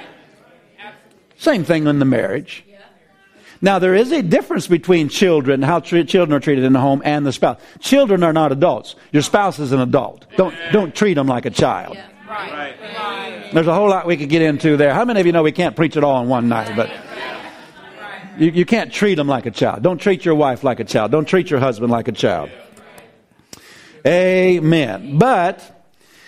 Same thing in the marriage. Now, there is a difference between children, how children are treated in the home, and the spouse. Children are not adults. Your spouse is an adult. Don't treat them like a child. There's a whole lot we could get into there. How many of you know we can't preach it all in one night? But you can't treat them like a child. Don't treat your wife like a child. Don't treat your husband like a child. Amen. But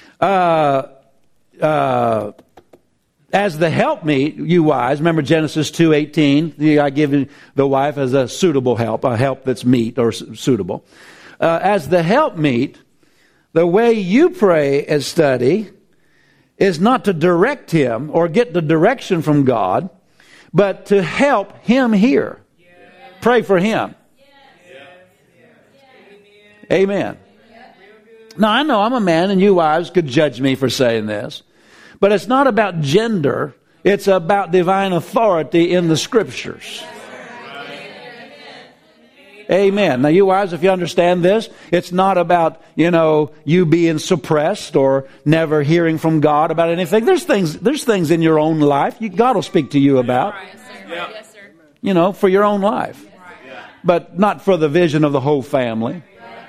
as the helpmeet, you wives, remember Genesis 2:18. I give the wife as a suitable help, a help that's meet or suitable. As the helpmeet, the way you pray and study is not to direct him or get the direction from God, but to help him hear. Pray for him. Amen. Now, I know I'm a man, and you wives could judge me for saying this, but it's not about gender. It's about divine authority in the Scriptures. Amen. Now, you wives, if you understand this, it's not about, you being suppressed or never hearing from God about anything. There's things in your own life God will speak to you about. Yes, sir. For your own life. But not for the vision of the whole family.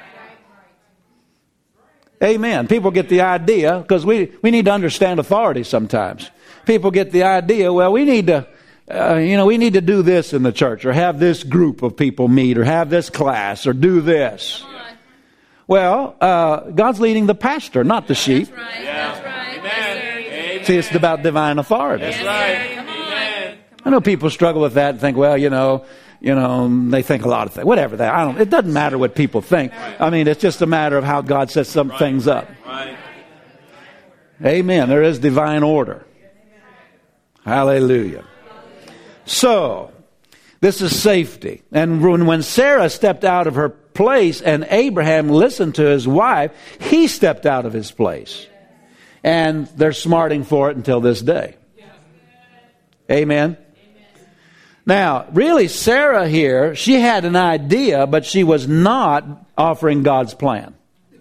Amen. People get the idea, because we need to understand authority sometimes. People get the idea, well, we need to do this in the church, or have this group of people meet, or have this class, or do this. Well, God's leading the pastor, not the sheep. That's right. That's right. Amen. See, it's about divine authority. That's right. Amen. I know people struggle with that and think, well, they think a lot of things. Whatever that. It doesn't matter what people think. I mean, it's just a matter of how God sets some things up. Right. Amen. There is divine order. Hallelujah. So, this is safety. And when Sarah stepped out of her place and Abraham listened to his wife, he stepped out of his place. And they're smarting for it until this day. Amen. Now, really, Sarah here, she had an idea, but she was not offering God's plan.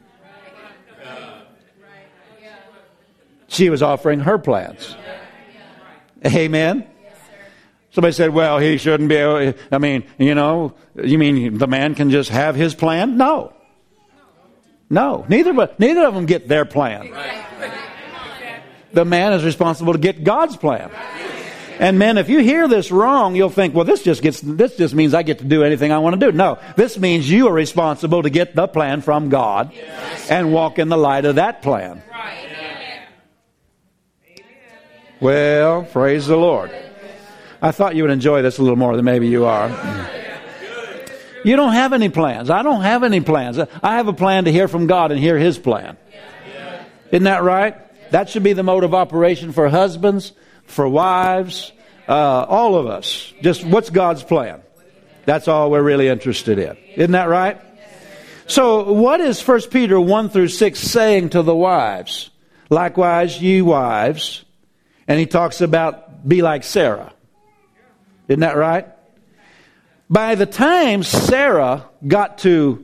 She was offering her plans. Amen. Somebody said, well, he shouldn't be able, you mean the man can just have his plan? No. Neither of them get their plan. The man is responsible to get God's plan. And men, if you hear this wrong, you'll think, well, this just means I get to do anything I want to do. No, this means you are responsible to get the plan from God and walk in the light of that plan. Well, praise the Lord. I thought you would enjoy this a little more than maybe you are. You don't have any plans. I don't have any plans. I have a plan to hear from God and hear His plan. Isn't that right? That should be the mode of operation for husbands, for wives, all of us. Just what's God's plan? That's all we're really interested in. Isn't that right? So what is 1 Peter 1 through 6 saying to the wives? Likewise, ye wives. And he talks about be like Sarah. Isn't that right? By the time Sarah got to,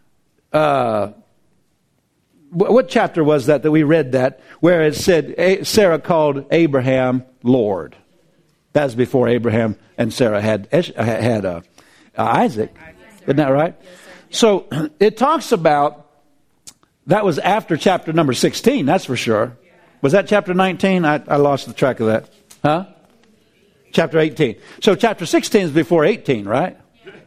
what chapter was that we read that, where it said Sarah called Abraham Lord? That was before Abraham and Sarah had Isaac. Isn't that right? So it talks about, that was after chapter number 16, that's for sure. Was that chapter 19? I lost the track of that. Huh? Chapter 18. So chapter 16 is before 18, right?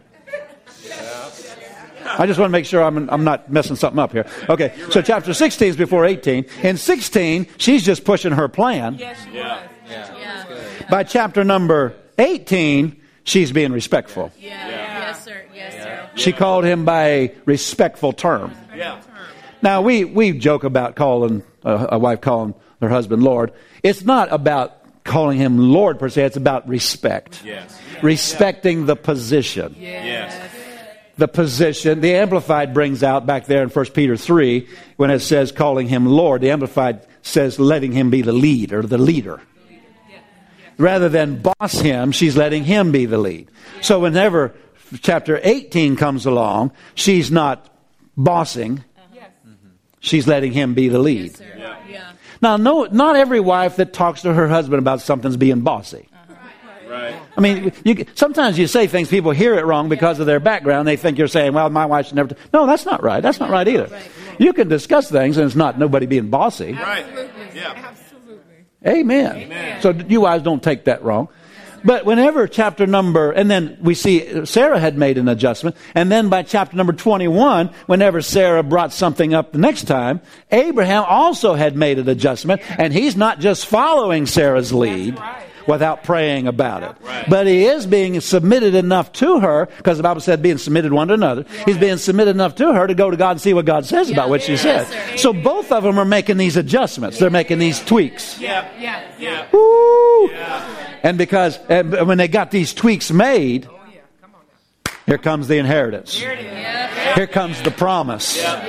I just want to make sure I'm not messing something up here. Okay, so chapter 16 is before 18. In 16, she's just pushing her plan. Yes, she was. By chapter number 18, she's being respectful. Yes, sir. Yes, sir. She called him by a respectful term. Now, we joke about calling a wife calling her husband Lord. It's not about calling him Lord per se. It's about respect. Respecting the position. The position. The Amplified brings out back there in 1 Peter 3, when it says calling him Lord, the Amplified says letting him be the lead or the leader. Rather than boss him, she's letting him be the lead. So whenever chapter 18 comes along, she's not bossing. She's letting him be the lead. Now, no, not every wife that talks to her husband about something's being bossy. I mean, sometimes you say things, people hear it wrong because of their background. They think you're saying, well, my wife should never... No, that's not right. That's not right either. You can discuss things and it's not nobody being bossy. Absolutely. Amen. So you wives don't take that wrong. But whenever chapter number, and then we see Sarah had made an adjustment, and then by chapter number 21, whenever Sarah brought something up the next time, Abraham also had made an adjustment, and he's not just following Sarah's lead without praying about it. But he is being submitted enough to her, because the Bible said being submitted one to another. He's being submitted enough to her to go to God and see what God says about what she said. So both of them are making these adjustments. They're making these tweaks. Woo! And because when they got these tweaks made, here comes the inheritance. Here comes the promise. Isn't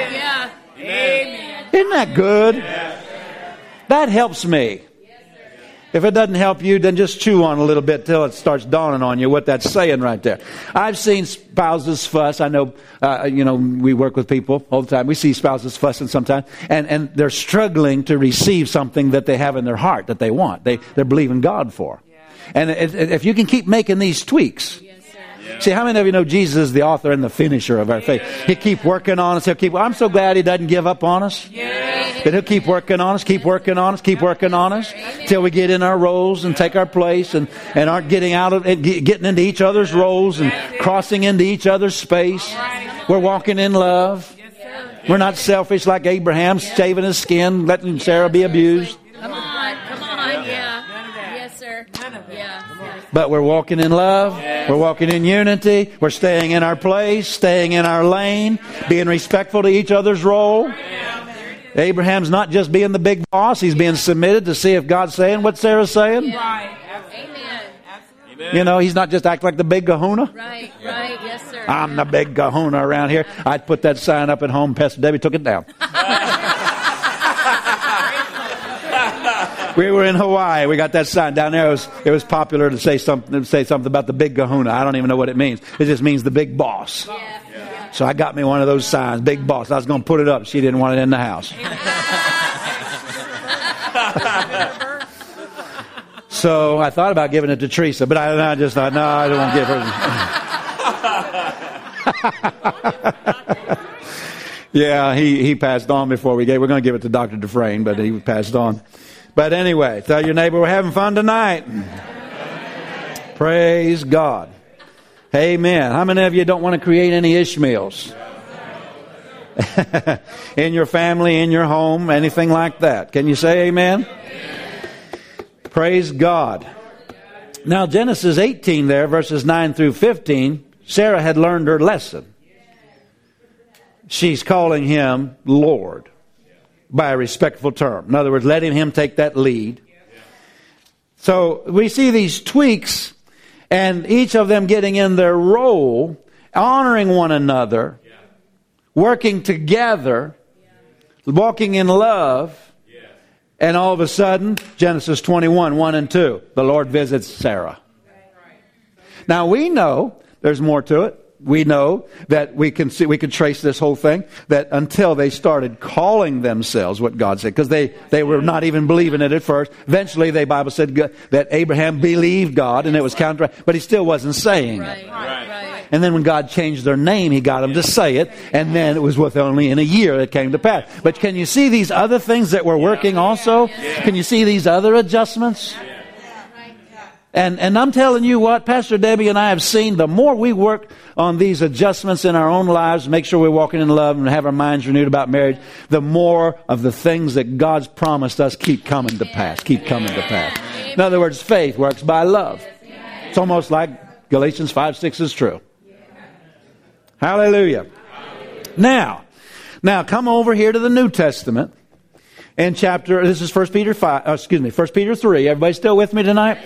that good? That helps me. If it doesn't help you, then just chew on a little bit till it starts dawning on you what that's saying right there. I've seen spouses fuss. I know, we work with people all the time. We see spouses fussing sometimes, and they're struggling to receive something that they have in their heart that they want. They're believing God for. And if you can keep making these tweaks. See, how many of you know Jesus is the author and the finisher of our faith? He'll keep working on us. I'm so glad He doesn't give up on us. That He'll keep working on us, keep working on us, keep working on us till we get in our roles and take our place and aren't getting out of it, getting into each other's roles and crossing into each other's space. We're walking in love. We're not selfish like Abraham, shaving his skin, letting Sarah be abused. Come on. Yes, sir. But we're walking in love. We're walking in unity. We're staying in our place, staying in our lane, being respectful to each other's role. Abraham's not just being the big boss. He's being submitted to see if God's saying what Sarah's saying. Amen. He's not just acting like the big kahuna. Right. Yes, sir. I'm the big kahuna around here. I'd put that sign up at home. Pastor Debbie took it down. We were in Hawaii. We got that sign down there. It was popular to say something about the big kahuna. I don't even know what it means. It just means the big boss. So I got me one of those signs, big boss. I was going to put it up. She didn't want it in the house. So I thought about giving it to Teresa, but I just thought, no, I don't want to give her. Yeah, he passed on before we gave. We're going to give it to Dr. Dufresne, but he passed on. But anyway, tell your neighbor we're having fun tonight. Praise God. Amen. How many of you don't want to create any Ishmaels? In your family, in your home, anything like that. Can you say amen? Praise God. Now, Genesis 18 there, verses 9 through 15, Sarah had learned her lesson. She's calling him Lord by a respectful term. In other words, letting him take that lead. So we see these tweaks, and each of them getting in their role, honoring one another, working together, walking in love. And all of a sudden, Genesis 21, 1 and 2, the Lord visits Sarah. Now we know there's more to it. We know that we can trace this whole thing, that until they started calling themselves what God said, because they were not even believing it at first. Eventually, the Bible said that Abraham believed God, and it was counter, but he still wasn't saying it. And then when God changed their name, he got them to say it, and then it was with only in a year it came to pass. But can you see these other things that were working also? Can you see these other adjustments? And I'm telling you what, Pastor Debbie and I have seen, the more we work on these adjustments in our own lives, make sure we're walking in love and have our minds renewed about marriage, the more of the things that God's promised us keep coming to pass, keep coming to pass. In other words, faith works by love. It's almost like Galatians 5:6 is true. Hallelujah. Now come over here to the New Testament. And this is 1 Peter 3. Everybody still with me tonight?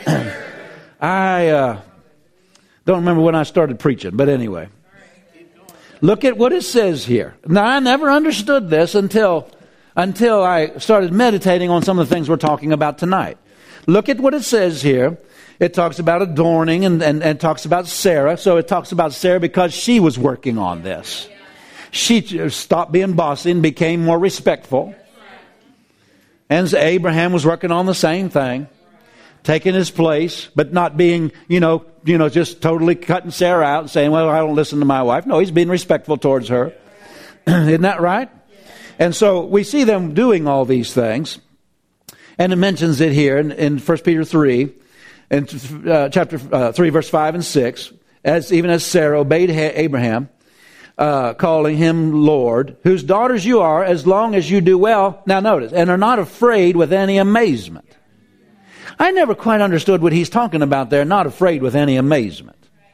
I don't remember when I started preaching, but anyway. Look at what it says here. Now, I never understood this until I started meditating on some of the things we're talking about tonight. Look at what it says here. It talks about adorning and talks about Sarah. So it talks about Sarah because she was working on this. She stopped being bossy and became more respectful. And Abraham was working on the same thing, taking his place, but not being, just totally cutting Sarah out and saying, well, I don't listen to my wife. No, he's being respectful towards her. Isn't that right? And so we see them doing all these things. And it mentions it here in 1 Peter 3, in chapter 3, verse 5 and 6, even as Sarah obeyed Abraham, calling him Lord, whose daughters you are, as long as you do well. Now notice, and are not afraid with any amazement. I never quite understood what he's talking about there, not afraid with any amazement.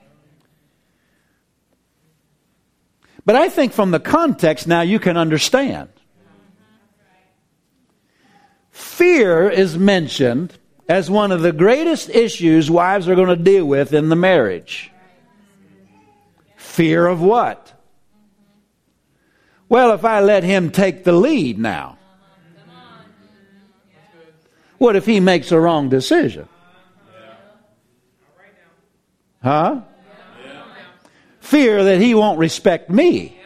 But I think from the context now you can understand. Fear is mentioned as one of the greatest issues wives are going to deal with in the marriage. Fear of what? Well, if I let him take the lead now, what if he makes a wrong decision? Huh? Fear that he won't respect me.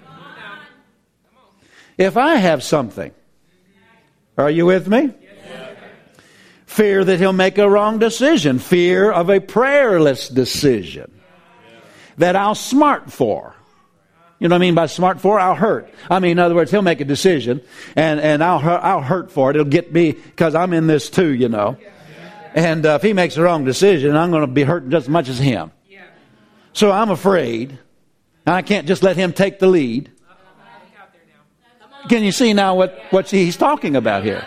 If I have something. Are you with me? Fear that he'll make a wrong decision. Fear of a prayerless decision that I'll smart for. You know what I mean by smart for? I'll hurt. In other words, he'll make a decision and I'll hurt for it. It'll get me because I'm in this too, And if he makes a wrong decision, I'm going to be hurting just as much as him. So I'm afraid. And I can't just let him take the lead. Can you see now what he's talking about here?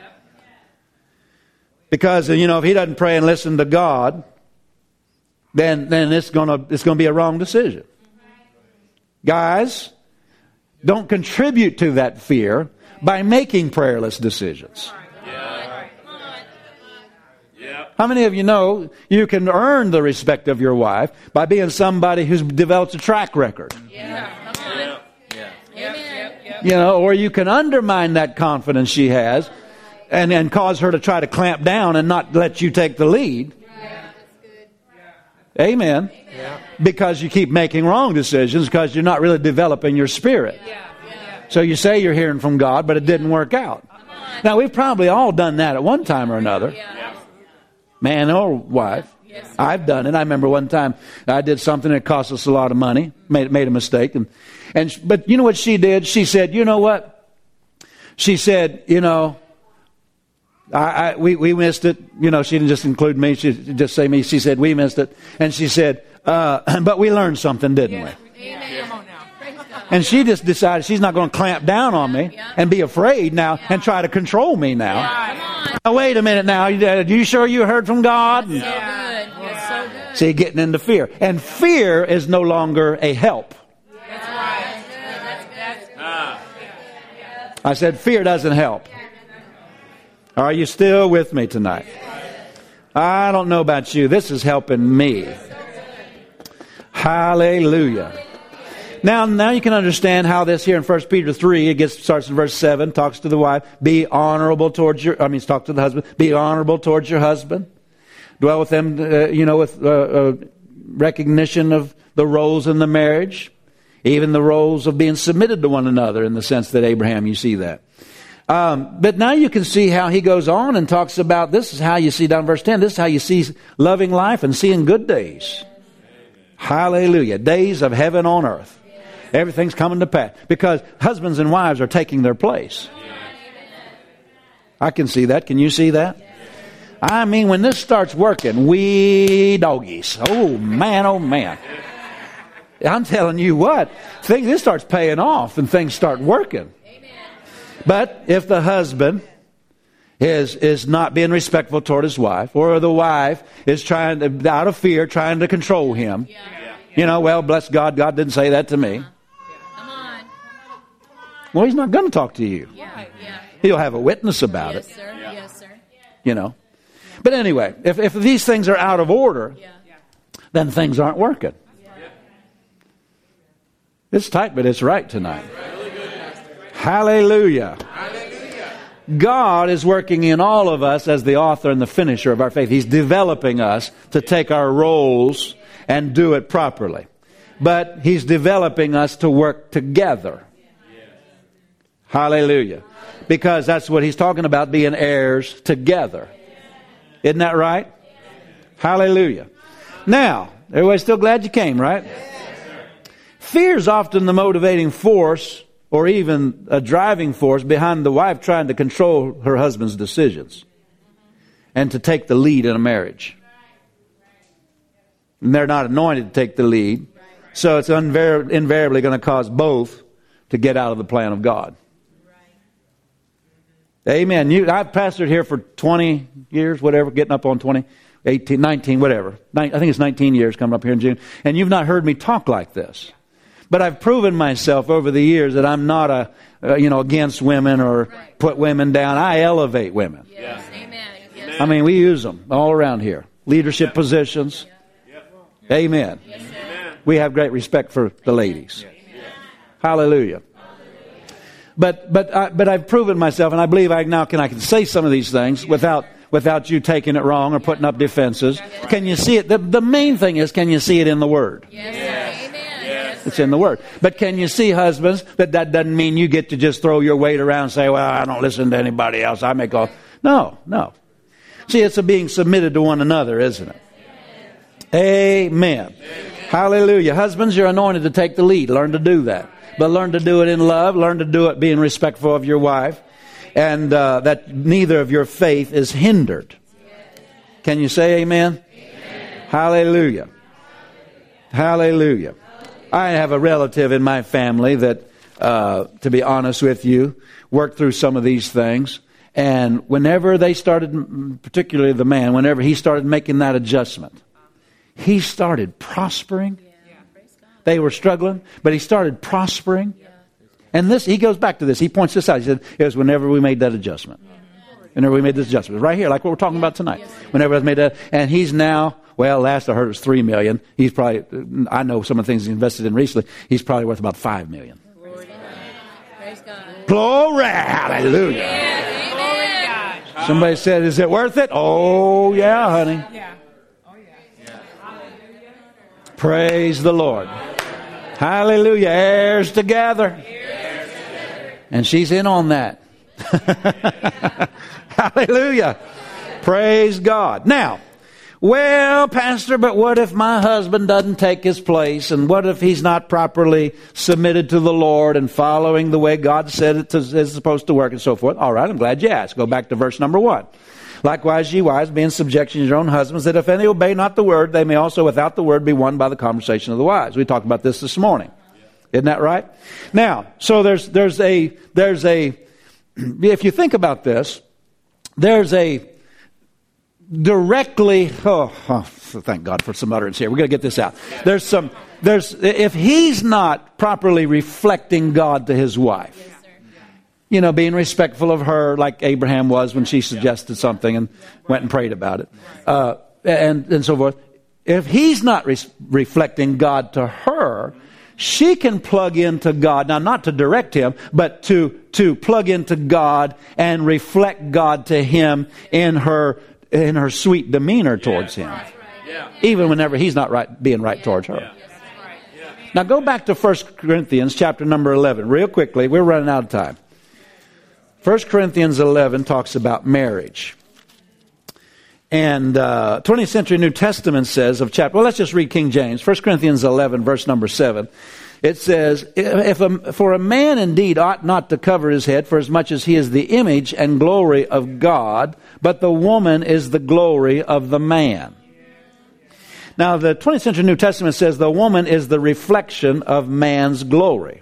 Because, if he doesn't pray and listen to God, then it's going to be a wrong decision. Guys, don't contribute to that fear by making prayerless decisions. How many of you know you can earn the respect of your wife by being somebody who's developed a track record? Or you can undermine that confidence she has and cause her to try to clamp down and not let you take the lead. Amen. Because you keep making wrong decisions because you're not really developing your spirit. So you say you're hearing from God, but it didn't work out. Now, we've probably all done that at one time or another. Man or wife. I've done it. I remember one time I did something that cost us a lot of money, made a mistake. But you know what she did? She said, you know what? She said, we missed it. She didn't just include me. She didn't just say me. She said, we missed it. And she said, but we learned something, didn't we? And she just decided she's not going to clamp down on me and be afraid now and try to control me now. Now, wait a minute now. You sure you heard from God? So good. That's so good. See, getting into fear. And fear is no longer a help. That's right. That's good. I said fear doesn't help. Are you still with me tonight? I don't know about you. This is helping me. Hallelujah. Now you can understand how this here in 1 Peter 3, starts in verse 7, talks to the wife, be honorable towards talk to the husband, be honorable towards your husband. Dwell with them, with recognition of the roles in the marriage, even the roles of being submitted to one another in the sense that Abraham, you see that. But now you can see how he goes on and talks about, this is how you see down verse 10, this is how you see loving life and seeing good days. Hallelujah. Days of heaven on earth. Everything's coming to pass. Because husbands and wives are taking their place. I can see that. Can you see that? I mean, when this starts working, we doggies. Oh, man, oh, man. I'm telling you what. This starts paying off and things start working. But if the husband is not being respectful toward his wife, or the wife is trying to, out of fear, trying to control him, well, bless God, God didn't say that to me. Come on. Well, he's not going to talk to you. Yeah. He'll have a witness about it. Yes, sir. Yes, sir. But anyway, if these things are out of order, then things aren't working. It's tight, but it's right tonight. Hallelujah. God is working in all of us as the author and the finisher of our faith. He's developing us to take our roles and do it properly. But He's developing us to work together. Hallelujah. Because that's what He's talking about, being heirs together. Isn't that right? Hallelujah. Now, everybody still glad you came, right? Fear is often the motivating force or even a driving force behind the wife trying to control her husband's decisions and to take the lead in a marriage. And they're not anointed to take the lead, so it's invariably going to cause both to get out of the plan of God. Amen. I've pastored here for 20 years, whatever, getting up on 20, 18, 19, whatever. I think it's 19 years coming up here in June. And you've not heard me talk like this. But I've proven myself over the years that I'm not against women or put women down. I elevate women. Yes. Amen. Yes. I mean, we use them all around here. Leadership positions. Amen. Yes, We have great respect for the ladies. Hallelujah. But I've proven myself, and I believe I can say some of these things without you taking it wrong or putting up defenses. Can you see it? The main thing is, can you see it in the Word? Yes. Amen. Yes. It's in the Word. But can you see, husbands, that doesn't mean you get to just throw your weight around and say, well, I don't listen to anybody else. I make all. No. See, it's a being submitted to one another, isn't it? Amen. Hallelujah. Husbands, you're anointed to take the lead. Learn to do that. But learn to do it in love. Learn to do it being respectful of your wife. And that neither of your faith is hindered. Can you say amen? Hallelujah. Hallelujah. I have a relative in my family that, to be honest with you, worked through some of these things. And whenever they started, particularly the man, whenever he started making that adjustment, he started prospering. They were struggling, but he started prospering. And he goes back to this. He points this out. He said, it was whenever we made that adjustment. Whenever we made this adjustment. Right here, like what we're talking about tonight. Whenever I made that. And he's now, well, last I heard it was $3 million. He's probably, I know some of the things he's invested in recently. He's probably worth about $5 million. Praise God. Glory. Hallelujah. Yes. Amen. Somebody said, is it worth it? Oh, yeah, honey. Praise the Lord. Hallelujah. Heirs together. And she's in on that. Hallelujah. Praise God. Now, well, Pastor, but what if my husband doesn't take his place? And what if he's not properly submitted to the Lord and following the way God said it is supposed to work and so forth? All right, I'm glad you asked. Go back to verse number 1. Likewise, ye wives, be in subjection to your own husbands, that if any obey not the word, they may also without the word be won by the conversation of the wise. We talked about this morning. Isn't that right? Now, so there's a, if you think about this, there's a directly, thank God for some utterance here. We're going to get this out. If he's not properly reflecting God to his wife, being respectful of her like Abraham was when she suggested something and went and prayed about it, and so forth. If he's not reflecting God to her, she can plug into God. Now, not to direct him, but to plug into God and reflect God to him in her sweet demeanor towards him. Even whenever he's not being right towards her. Now, go back to 1 Corinthians chapter number 11. Real quickly, we're running out of time. 1 Corinthians 11 talks about marriage. And 20th century New Testament says well, let's just read King James. 1 Corinthians 11, verse number 7. It says, for a man indeed ought not to cover his head, for as much as he is the image and glory of God, but the woman is the glory of the man. Now, the 20th century New Testament says the woman is the reflection of man's glory.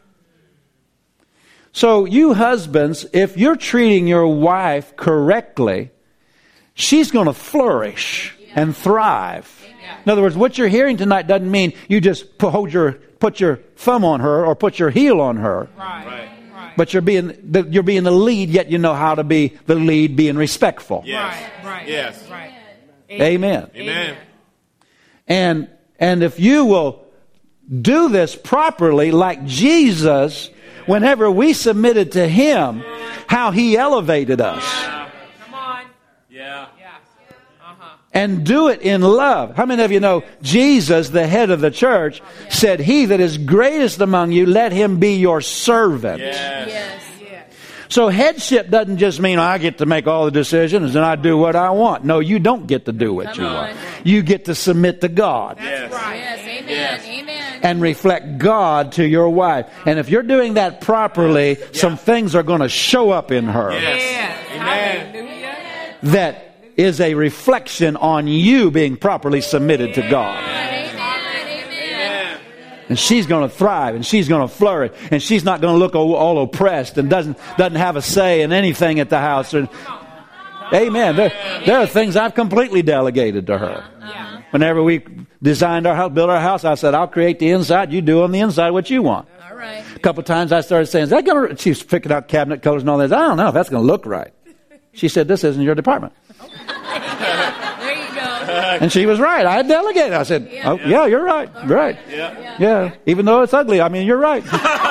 So you husbands, if you're treating your wife correctly, she's going to flourish and thrive. In other words, what you're hearing tonight doesn't mean you just put your thumb on her or put your heel on her. Right. But you're being the lead, yet you know how to be the lead, being respectful. Yes. Right. Yes. Right. Amen. Amen. And if you will do this properly, like Jesus, whenever we submitted to him, how he elevated us. Come on. Yeah. And do it in love. How many of you know Jesus, the head of the church, said, he that is greatest among you, let him be your servant. Yes. So headship doesn't just mean I get to make all the decisions and I do what I want. No, you don't get to do what you want. You get to submit to God. That's right. Yes. Amen. Yes. Amen. And reflect God to your wife. And if you're doing that properly, some things are going to show up in her. Yes. Amen. That is a reflection on you being properly submitted to God. Amen. And she's going to thrive and she's going to flourish and she's not going to look all oppressed and doesn't have a say in anything at the house. Amen. There are things I've completely delegated to her. Whenever we designed our house, built our house, I said, I'll create the inside. You do on the inside what you want. All right. A couple of times I started saying, is that going to, she's picking out cabinet colors and all that. I don't know if that's going to look right. She said, this isn't your department. There you go. And she was right. I delegated. I said, oh, yeah, you're right. Right. Yeah. Even though it's ugly, I mean, you're right.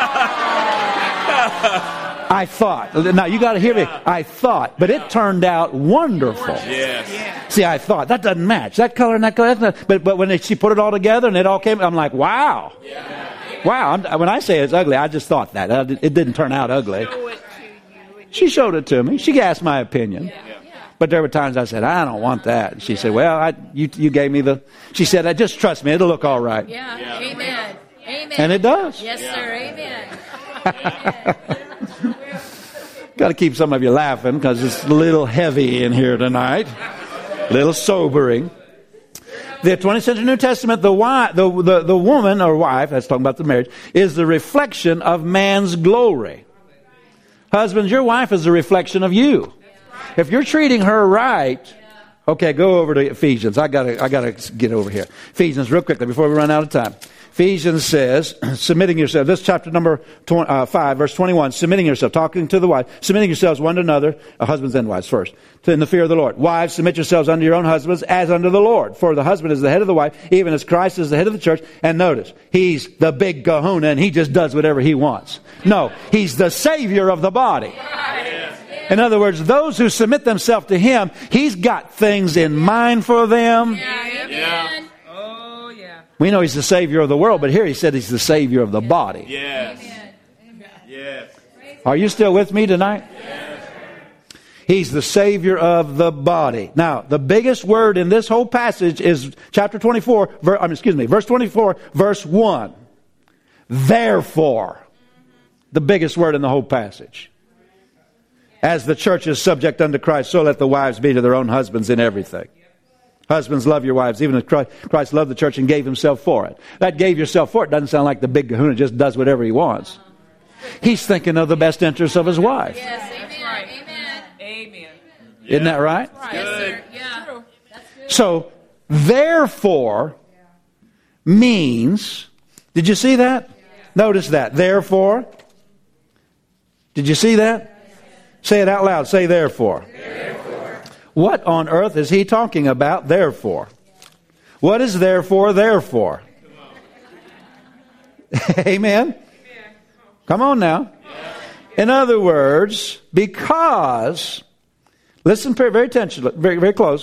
I thought. Now, you got to hear me. I thought. But it turned out wonderful. Yes. See, I thought, that doesn't match. That color and that color. That's not, but when she put it all together and it all came, I'm like, wow. Wow. When I say it's ugly, I just thought that. It didn't turn out ugly. She showed it to me. She asked my opinion. But there were times I said, I don't want that. And she said, well, you gave me she said, just trust me, it'll look all right. Yeah. Amen. Amen. And it does. Yes, sir. Amen. Got to keep some of you laughing because it's a little heavy in here tonight. A little sobering. The 20th century New Testament, the woman or wife, that's talking about the marriage, is the reflection of man's glory. Husbands, your wife is a reflection of you. If you're treating her right, okay, go over to Ephesians. I gotta get over here. Ephesians, real quickly before we run out of time. Ephesians says, submitting yourself. This is chapter number 5, verse 21. Submitting yourself, talking to the wife. Submitting yourselves one to another, husbands and wives first, in the fear of the Lord. Wives, submit yourselves unto your own husbands as unto the Lord. For the husband is the head of the wife, even as Christ is the head of the church. And notice, he's the big kahuna and he just does whatever he wants. No, he's the Savior of the body. In other words, those who submit themselves to him, he's got things in mind for them. Amen. We know he's the Savior of the world, but here he said he's the Savior of the body. Yes. Yes. Are you still with me tonight? Yes. He's the Savior of the body. Now, the biggest word in this whole passage is chapter 24, verse 24, verse 1. Therefore, the biggest word in the whole passage. As the church is subject unto Christ, so let the wives be to their own husbands in everything. Husbands, love your wives, even as Christ loved the church and gave himself for it. That gave yourself for it doesn't sound like the big kahuna just does whatever he wants. He's thinking of the best interests of his wife. Yes, amen. Amen. Isn't that right? Yes, sir. Yeah. That's good. So, therefore means, did you see that? Notice that. Therefore. Did you see that? Say it out loud. Say therefore. Therefore. What on earth is he talking about, therefore? What is therefore? Amen? Come on now. In other words, because, listen very attention, very close.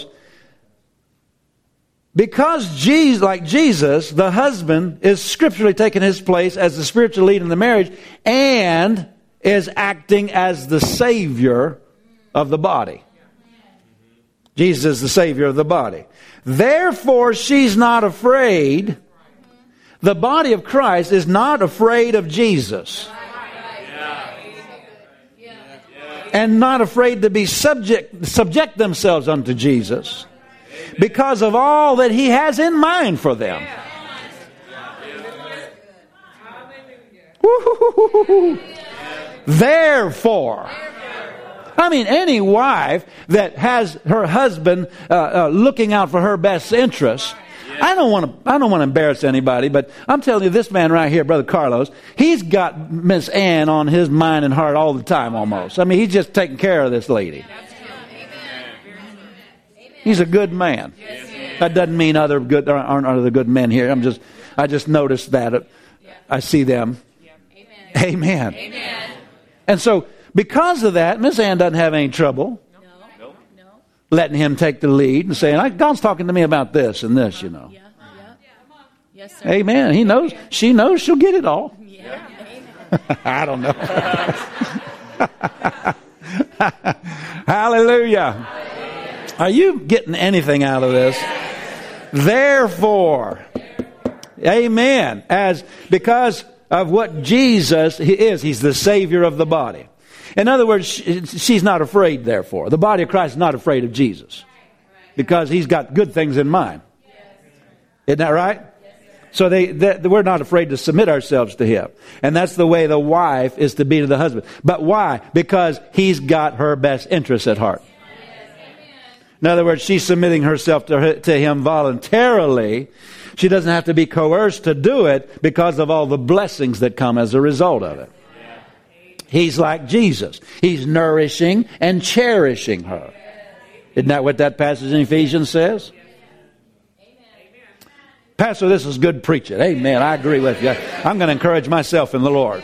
Because Jesus, like Jesus, the husband is scripturally taking his place as the spiritual lead in the marriage and is acting as the Savior of the body. Jesus is the Savior of the body. Therefore, she's not afraid. The body of Christ is not afraid of Jesus. And not afraid to be subject themselves unto Jesus because of all that he has in mind for them. Woo-hoo-hoo-hoo-hoo. Therefore, I mean, any wife that has her husband looking out for her best interest, I don't want to embarrass anybody, but I'm telling you, this man right here, Brother Carlos, he's got Miss Ann on his mind and heart all the time almost. I mean, he's just taking care of this lady. He's a good man. That doesn't mean there aren't other good men here. I just noticed that. I see them. Amen. And so, because of that, Miss Ann doesn't have any trouble letting him take the lead and saying, God's talking to me about this and this, you know. Yes, sir. Amen. He knows. She knows she'll get it all. Yeah. I don't know. Hallelujah. Are you getting anything out of this? Therefore, amen. Because of what Jesus is, he's the Savior of the body. In other words, she's not afraid, therefore. The body of Christ is not afraid of Jesus because he's got good things in mind. Isn't that right? So we're not afraid to submit ourselves to him. And that's the way the wife is to be to the husband. But why? Because he's got her best interests at heart. In other words, she's submitting herself to him voluntarily. She doesn't have to be coerced to do it because of all the blessings that come as a result of it. He's like Jesus. He's nourishing and cherishing her. Isn't that what that passage in Ephesians says? Pastor, this is good preaching. Amen. I agree with you. I'm going to encourage myself in the Lord.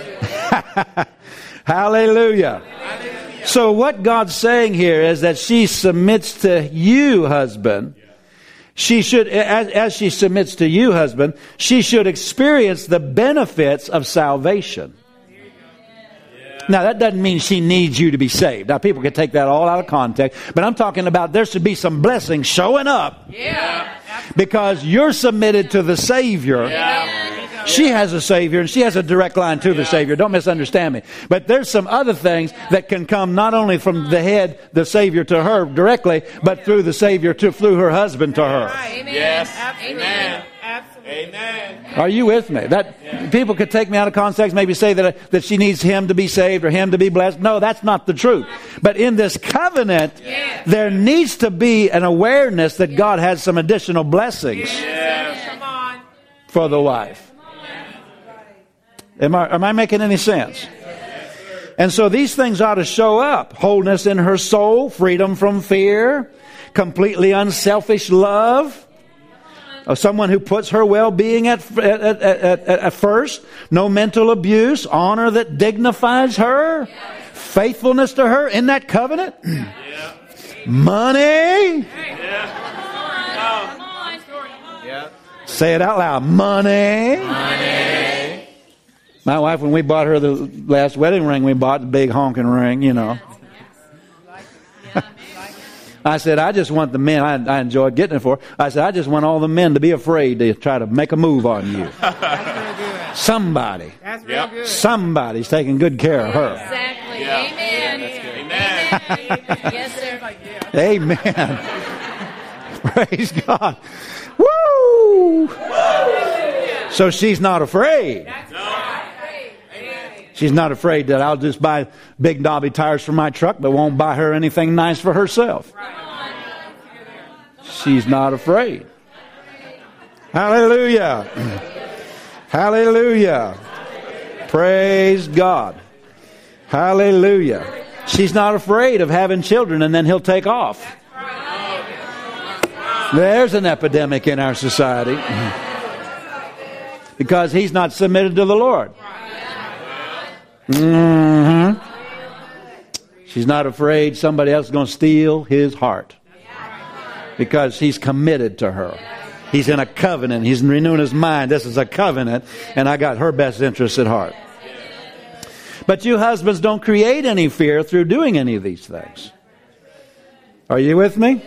Hallelujah. So what God's saying here is that she submits to you, husband. She should, as she submits to you, husband, she should experience the benefits of salvation. Now, that doesn't mean she needs you to be saved. Now, people can take that all out of context. But I'm talking about there should be some blessing showing up. Because you're submitted to the Savior. She has a Savior, and she has a direct line to the Savior. Don't misunderstand me. But there's some other things that can come not only from the head, the Savior, to her directly, but through the Savior, through her husband to her. Yes. Amen. Amen. Are you with me? That people could take me out of context, maybe say that she needs him to be saved or him to be blessed. No, that's not the truth. But in this covenant, there needs to be an awareness that God has some additional blessings for the wife. Am I making any sense? And so these things ought to show up. Wholeness in her soul, freedom from fear, completely unselfish love. Someone who puts her well-being at first. No mental abuse. Honor that dignifies her. Faithfulness to her in that covenant. Money. Say it out loud. Money. My wife, when we bought her the last wedding ring we bought, the big honking ring, you know. I said, I just want the men, I enjoyed getting it for. I said, I just want all the men to be afraid to try to make a move on you. Somebody. Somebody's taking good care of her. Exactly. Amen. Amen. Yes, sir. Amen. Praise God. Woo! So she's not afraid. She's not afraid that I'll just buy big knobby tires for my truck, but won't buy her anything nice for herself. She's not afraid. Hallelujah. Hallelujah. Praise God. Hallelujah. She's not afraid of having children and then he'll take off. There's an epidemic in our society. Because he's not submitted to the Lord. Mm-hmm. She's not afraid somebody else is going to steal his heart. Because he's committed to her. He's in a covenant. He's renewing his mind. This is a covenant. And I got her best interests at heart. But you husbands don't create any fear through doing any of these things. Are you with me?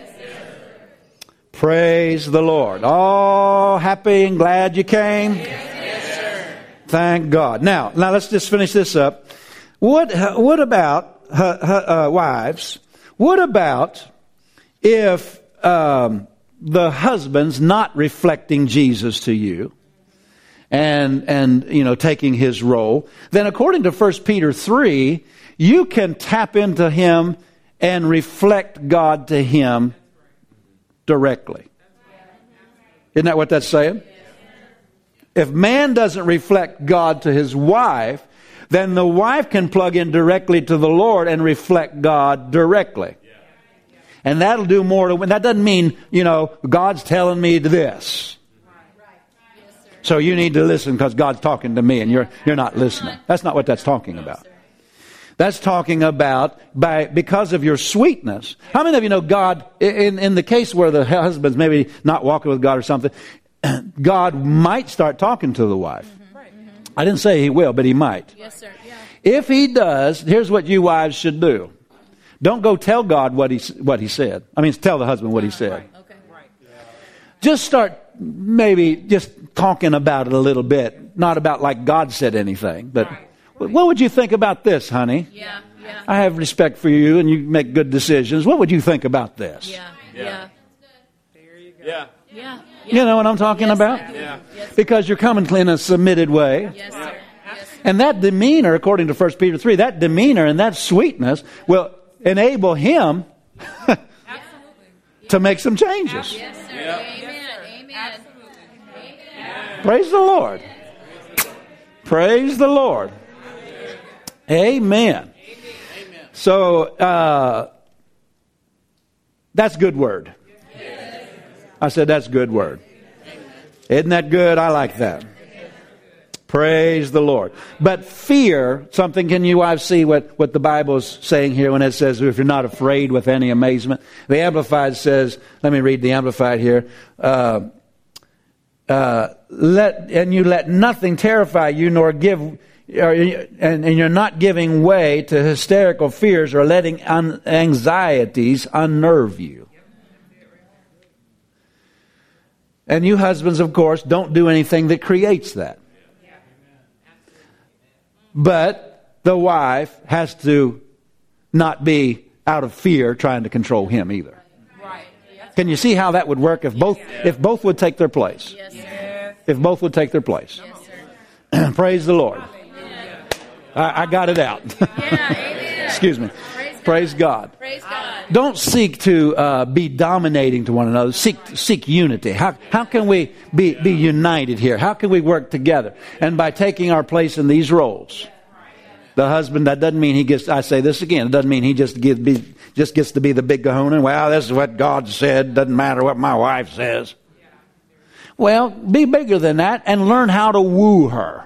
Praise the Lord. Oh, happy and glad you came. Thank God. Now let's just finish this up. What about wives? What about if the husband's not reflecting Jesus to you and taking his role? Then according to 1 Peter 3, you can tap into him and reflect God to him directly. Isn't that what that's saying? If man doesn't reflect God to his wife, then the wife can plug in directly to the Lord and reflect God directly. And that'll do more. That doesn't mean, God's telling me this. So you need to listen because God's talking to me and you're not listening. That's not what that's talking about. That's talking about because of your sweetness. How many of you know God, in the case where the husband's maybe not walking with God or something, God might start talking to the wife. I didn't say he will, but he might. Yes, sir. Yeah. If he does, here's what you wives should do. Don't go tell God what he said. I mean, tell the husband what he said. Okay. Just start maybe just talking about it a little bit. Not about like God said anything, but what would you think about this, honey? Yeah. I have respect for you and you make good decisions. What would you think about this? Yeah. You know what I'm talking about? Yes. Because you're coming in a submitted way. Yes, sir. And that demeanor, according to 1 Peter 3, that demeanor and that sweetness will enable him to make some changes. Yes, sir. Amen. Praise the Lord. Praise the Lord. Amen. So, that's good word. I said that's good word. Isn't that good? I like that. Praise the Lord. But fear, something, can you wives see what the Bible's saying here when it says, if you're not afraid with any amazement? The Amplified says, let me read the Amplified here. Let nothing terrify you, nor give, and you're not giving way to hysterical fears or letting anxieties unnerve you. And you husbands, of course, don't do anything that creates that. But the wife has to not be out of fear trying to control him either. Can you see how that would work if both would take their place? Yes, sir. If both would take their place. Yes, sir. Praise the Lord. I got it out. Excuse me. Praise God. Praise God. Don't seek to be dominating to one another. Seek unity. How can we be united here? How can we work together? And by taking our place in these roles. The husband, that doesn't mean he gets, I say this again, it doesn't mean he just gets to be the big kahuna. Well, this is what God said. Doesn't matter what my wife says. Well, be bigger than that and learn how to woo her.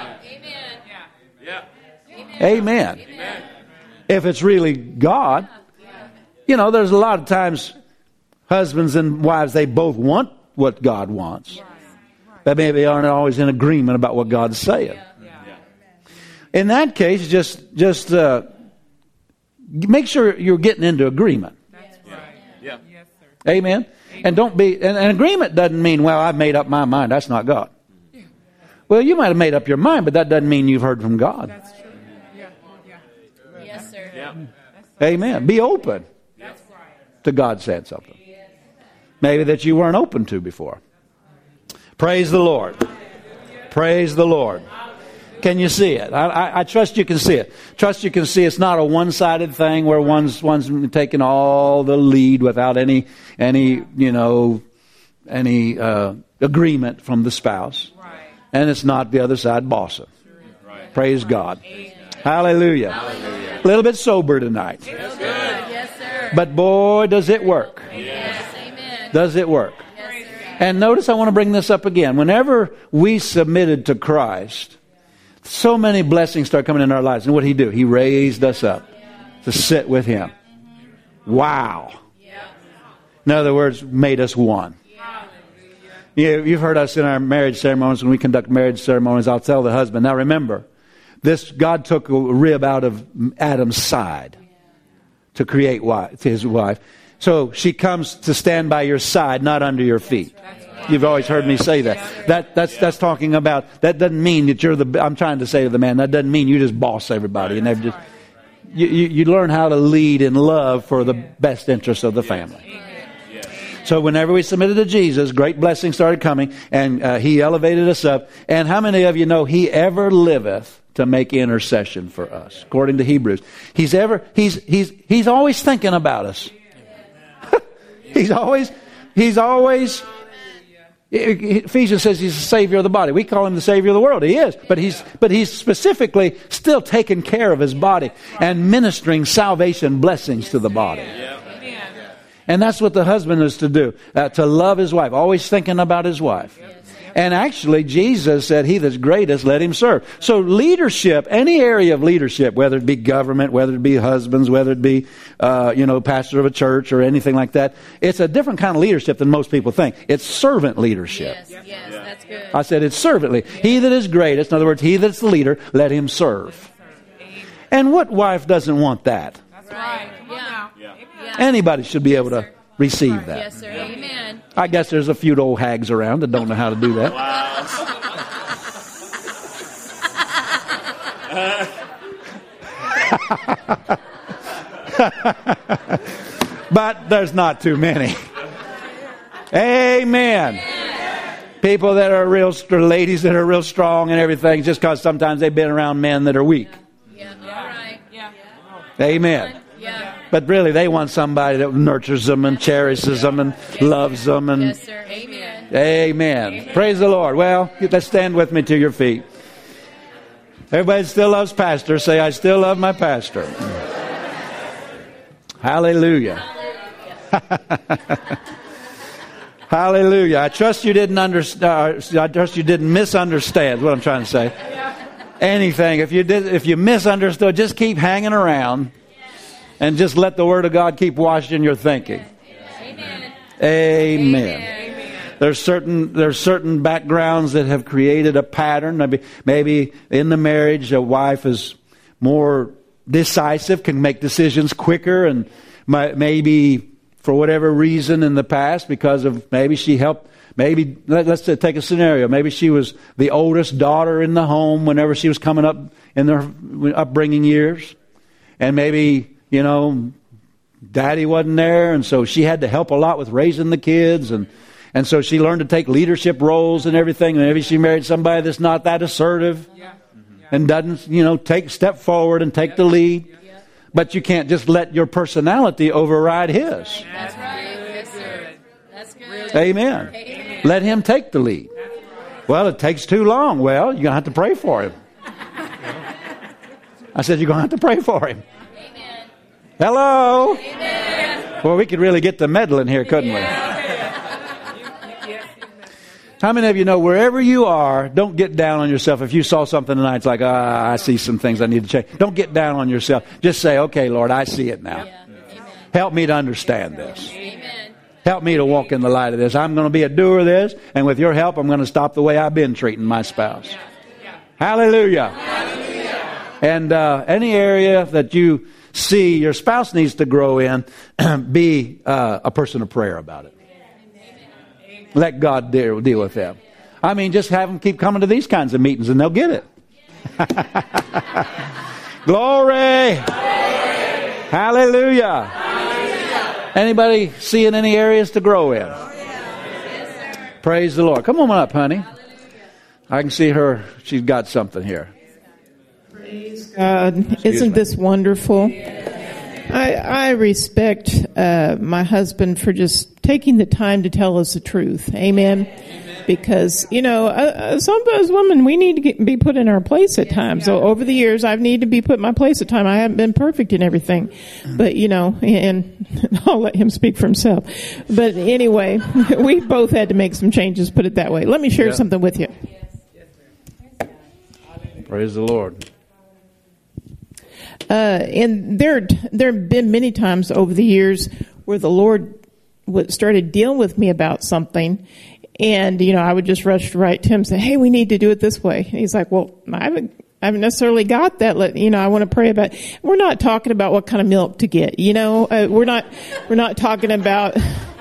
Amen. If it's really God. There's a lot of times husbands and wives, they both want what God wants. But maybe they aren't always in agreement about what God's saying. In that case, just make sure you're getting into agreement. Amen. And don't be, and agreement doesn't mean, well, I've made up my mind. That's not God. Well, you might have made up your mind, but that doesn't mean you've heard from God. Yes, sir. Amen. Be open to God saying something. Maybe that you weren't open to before. Praise the Lord. Praise the Lord. Can you see it? I trust you can see it. Trust you can see it's not a one-sided thing where one's taking all the lead without any agreement from the spouse. And it's not the other side bossing. Praise God. Hallelujah. A little bit sober tonight. Yes, sir. But boy, does it work. Yes, amen. Does it work? Yes, sir. And notice I want to bring this up again. Whenever we submitted to Christ, so many blessings start coming in our lives. And what did He do? He raised us up to sit with Him. Wow. In other words, made us one. You've heard us in our marriage ceremonies. When we conduct marriage ceremonies, I'll tell the husband, now remember, God took a rib out of Adam's side to create his wife. So she comes to stand by your side, not under your feet. You've always heard me say that. That's talking about, that doesn't mean that I'm trying to say to the man, that doesn't mean you just boss everybody. And just, you learn how to lead in love for the best interest of the family. So whenever we submitted to Jesus, great blessings started coming, and He elevated us up. And how many of you know He ever liveth to make intercession for us? According to Hebrews, He's always thinking about us. He's always. Ephesians says He's the Savior of the body. We call Him the Savior of the world. He is, but He's specifically still taking care of His body and ministering salvation blessings to the body. And that's what the husband is to do, to love his wife, always thinking about his wife. And actually, Jesus said, he that's greatest, let him serve. So leadership, any area of leadership, whether it be government, whether it be husbands, whether it be, pastor of a church or anything like that, it's a different kind of leadership than most people think. It's servant leadership. Yes, that's good. I said it's servantly. He that is greatest, in other words, he that's the leader, let him serve. And what wife doesn't want that? That's right. Come on now. Anybody should be able to receive that. Yes, sir. Amen. I guess there's a few old hags around that don't know how to do that. But there's not too many. Amen. People that are ladies that are real strong and everything, just because sometimes they've been around men that are weak. Yeah, all right. Yeah. Amen. Yeah. But really, they want somebody that nurtures them and cherishes them and loves them. And Yes, sir. Amen. amen. Praise the Lord. Well, let's stand with me to your feet. Everybody that still loves pastor, say, I still love my pastor. Hallelujah. Hallelujah. I trust you didn't understand. I trust you didn't misunderstand what I'm trying to say. Anything. If you misunderstood, just keep hanging around. And just let the Word of God keep washing your thinking. Amen. Amen. There's certain backgrounds that have created a pattern. Maybe in the marriage, a wife is more decisive, can make decisions quicker, and maybe for whatever reason in the past, because of maybe she helped. Maybe let's take a scenario. Maybe she was the oldest daughter in the home whenever she was coming up in their upbringing years, and maybe, Daddy wasn't there, and so she had to help a lot with raising the kids, and so she learned to take leadership roles and everything. Maybe she married somebody that's not that assertive and doesn't, step forward and take the lead. But you can't just let your personality override his. That's right. Yes, sir. That's good. Amen. Amen. Let him take the lead. Well, it takes too long. Well, you're going to have to pray for him. I said, you're going to have to pray for him. Amen. Hello? Amen. Well, we could really get to meddling here, couldn't we? How many of you know, wherever you are, don't get down on yourself. If you saw something tonight, it's like, I see some things I need to change. Don't get down on yourself. Just say, okay, Lord, I see it now. Yeah. Amen. Help me to understand this. Amen. Help me to walk in the light of this. I'm going to be a doer of this, and with your help, I'm going to stop the way I've been treating my spouse. Hallelujah. Hallelujah. And any area that you see your spouse needs to grow in, be a person of prayer about it. Let God deal with them. I mean, just have them keep coming to these kinds of meetings and they'll get it. Glory. Hallelujah. Hallelujah. Anybody seeing any areas to grow in? Praise the Lord. Come on up, honey. I can see her. She's got something here. Isn't this wonderful? I respect my husband for just taking the time to tell us the truth. Amen. Because, some of us women, we need to be put in our place at times. So over the years, I've needed to be put in my place at times. I haven't been perfect in everything. But, and I'll let him speak for himself. But anyway, we both had to make some changes, put it that way. Let me share something with you. Praise the Lord. And there have been many times over the years where the Lord started dealing with me about something. And, I would just rush right to him and say, hey, we need to do it this way. And he's like, well, I haven't necessarily got that. I want to pray about it. We're not talking about what kind of milk to get, we're not talking about,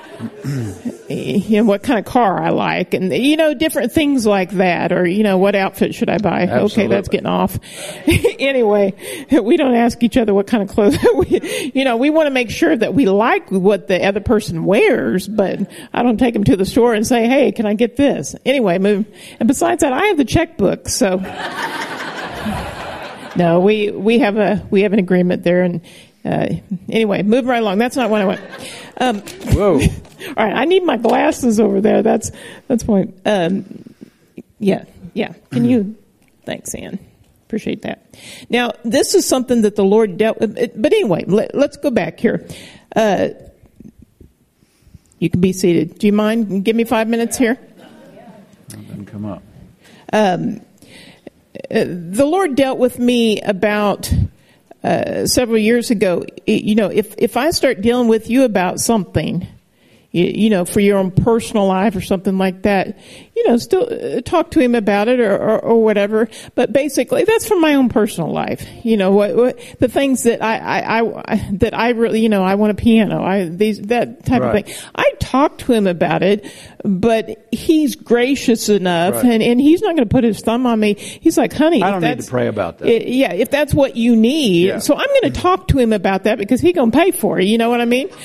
what kind of car I like and, different things like that. Or, what outfit should I buy? Absolutely. Okay, that's getting off. Anyway, we don't ask each other what kind of clothes. We want to make sure that we like what the other person wears, but I don't take them to the store and say, hey, can I get this? Anyway, move. And besides that, I have the checkbook, so. No, we have an agreement there, and anyway, moving right along. That's not what I want. Whoa! All right, I need my glasses over there. That's point. Yeah. Can you? Thanks, Ann. Appreciate that. Now, this is something that the Lord dealt with. But anyway, let's go back here. You can be seated. Do you mind? Give me 5 minutes here. Doesn't come up. The Lord dealt with me about several years ago. If I start dealing with you about something, for your own personal life or something like that, still talk to him about it or whatever. But basically, that's from my own personal life. What the things that I really, I want a piano. That type of thing. I talk to him about it, but he's gracious enough, and he's not going to put his thumb on me. He's like, honey, I don't need to pray about that. If that's what you need, so I'm going to talk to him about that because he's going to pay for it. You know what I mean?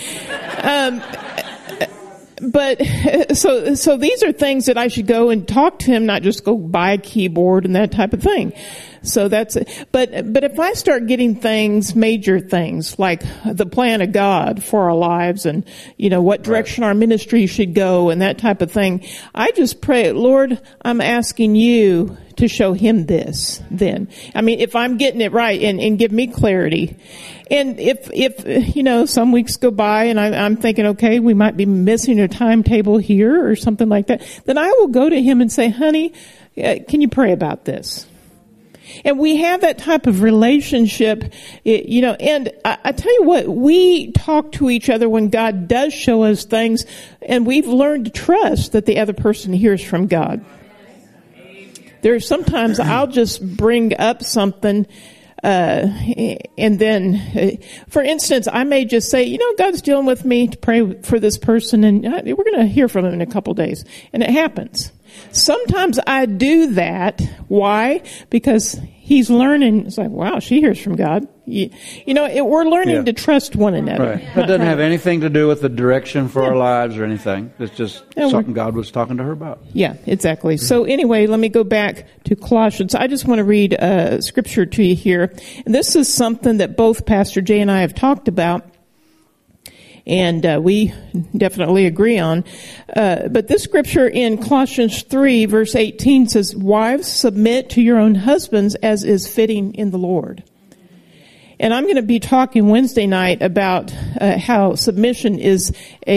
But so these are things that I should go and talk to him, not just go buy a keyboard and that type of thing. So that's it. But if I start getting major things like the plan of God for our lives and, what direction our ministry should go and that type of thing, I just pray, Lord, I'm asking you to show him this then. I mean, if I'm getting it right and give me clarity. And if some weeks go by and I'm thinking, okay, we might be missing a timetable here or something like that, then I will go to him and say, honey, can you pray about this? And we have that type of relationship, and I tell you what, we talk to each other when God does show us things, and we've learned to trust that the other person hears from God. There's sometimes I'll just bring up something, and then, for instance, I may just say, God's dealing with me to pray for this person, and we're going to hear from him in a couple days. And it happens. Sometimes I do that. Why? Because he's learning. It's like, wow, she hears from God. We're learning to trust one another. Right. That doesn't have anything to do with the direction for our lives or anything. It's just something God was talking to her about. Yeah, exactly. So anyway, let me go back to Colossians. I just want to read scripture to you here. And this is something that both Pastor Jay and I have talked about. And we definitely agree on. But this scripture in Colossians 3, verse 18 says, wives, submit to your own husbands as is fitting in the Lord. And I'm going to be talking Wednesday night about how submission is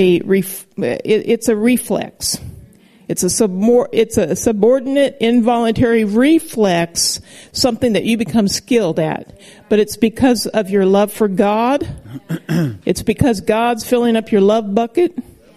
it's a reflex. It's a subordinate, involuntary reflex, something that you become skilled at. But it's because of your love for God. It's because God's filling up your love bucket.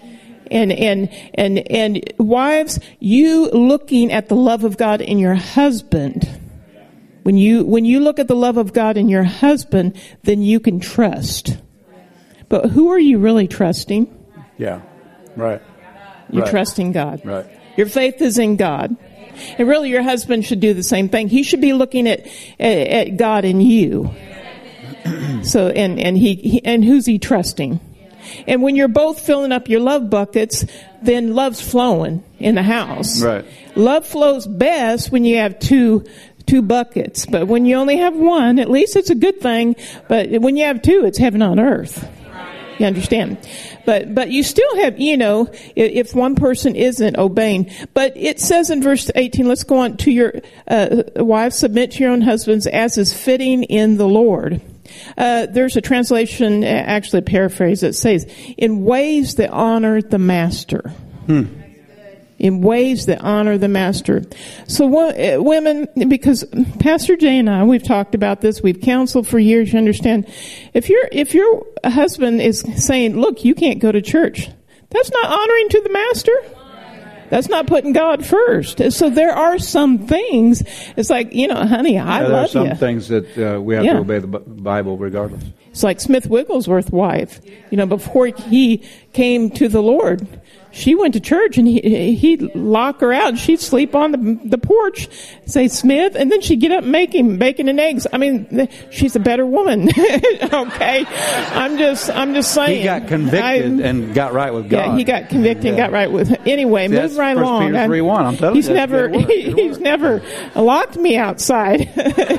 And wives, you looking at the love of God in your husband. When you look at the love of God in your husband, then you can trust. But who are you really trusting? Yeah. Right. You're trusting God. Right. Your faith is in God. And really your husband should do the same thing. He should be looking at God in you. So, and who's he trusting? And when you're both filling up your love buckets, then love's flowing in the house. Right. Love flows best when you have two 2 buckets. But when you only have one, at least it's a good thing. But when you have 2, it's heaven on earth. You understand? But you still have, if one person isn't obeying. But it says in verse 18, let's go on to your wives, submit to your own husbands as is fitting in the Lord. There's a translation, actually a paraphrase, that says, in ways that honor the master. In ways that honor the master. So women, because Pastor Jay and I, we've talked about this, we've counseled for years, you understand. If your husband is saying, look, you can't go to church, that's not honoring to the master. That's not putting God first. So there are some things, it's like, honey, I love you. There are some things that we have to obey the Bible regardless. It's like Smith Wigglesworth's wife. Before he came to the Lord, she went to church and he'd lock her out and she'd sleep on the porch, say, Smith, and then she'd get up and make him bacon and eggs. I mean, she's a better woman. Okay. I'm just saying. He got convicted and got right with God. Yeah, he got convicted and got right with, anyway, move right along. Peter 3:1, I'm telling you. He's never locked me outside.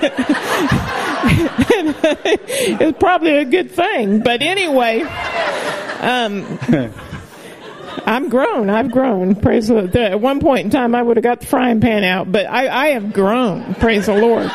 It's probably a good thing. But anyway, I've grown. Praise the Lord. At one point in time, I would have got the frying pan out, but I have grown. Praise the Lord.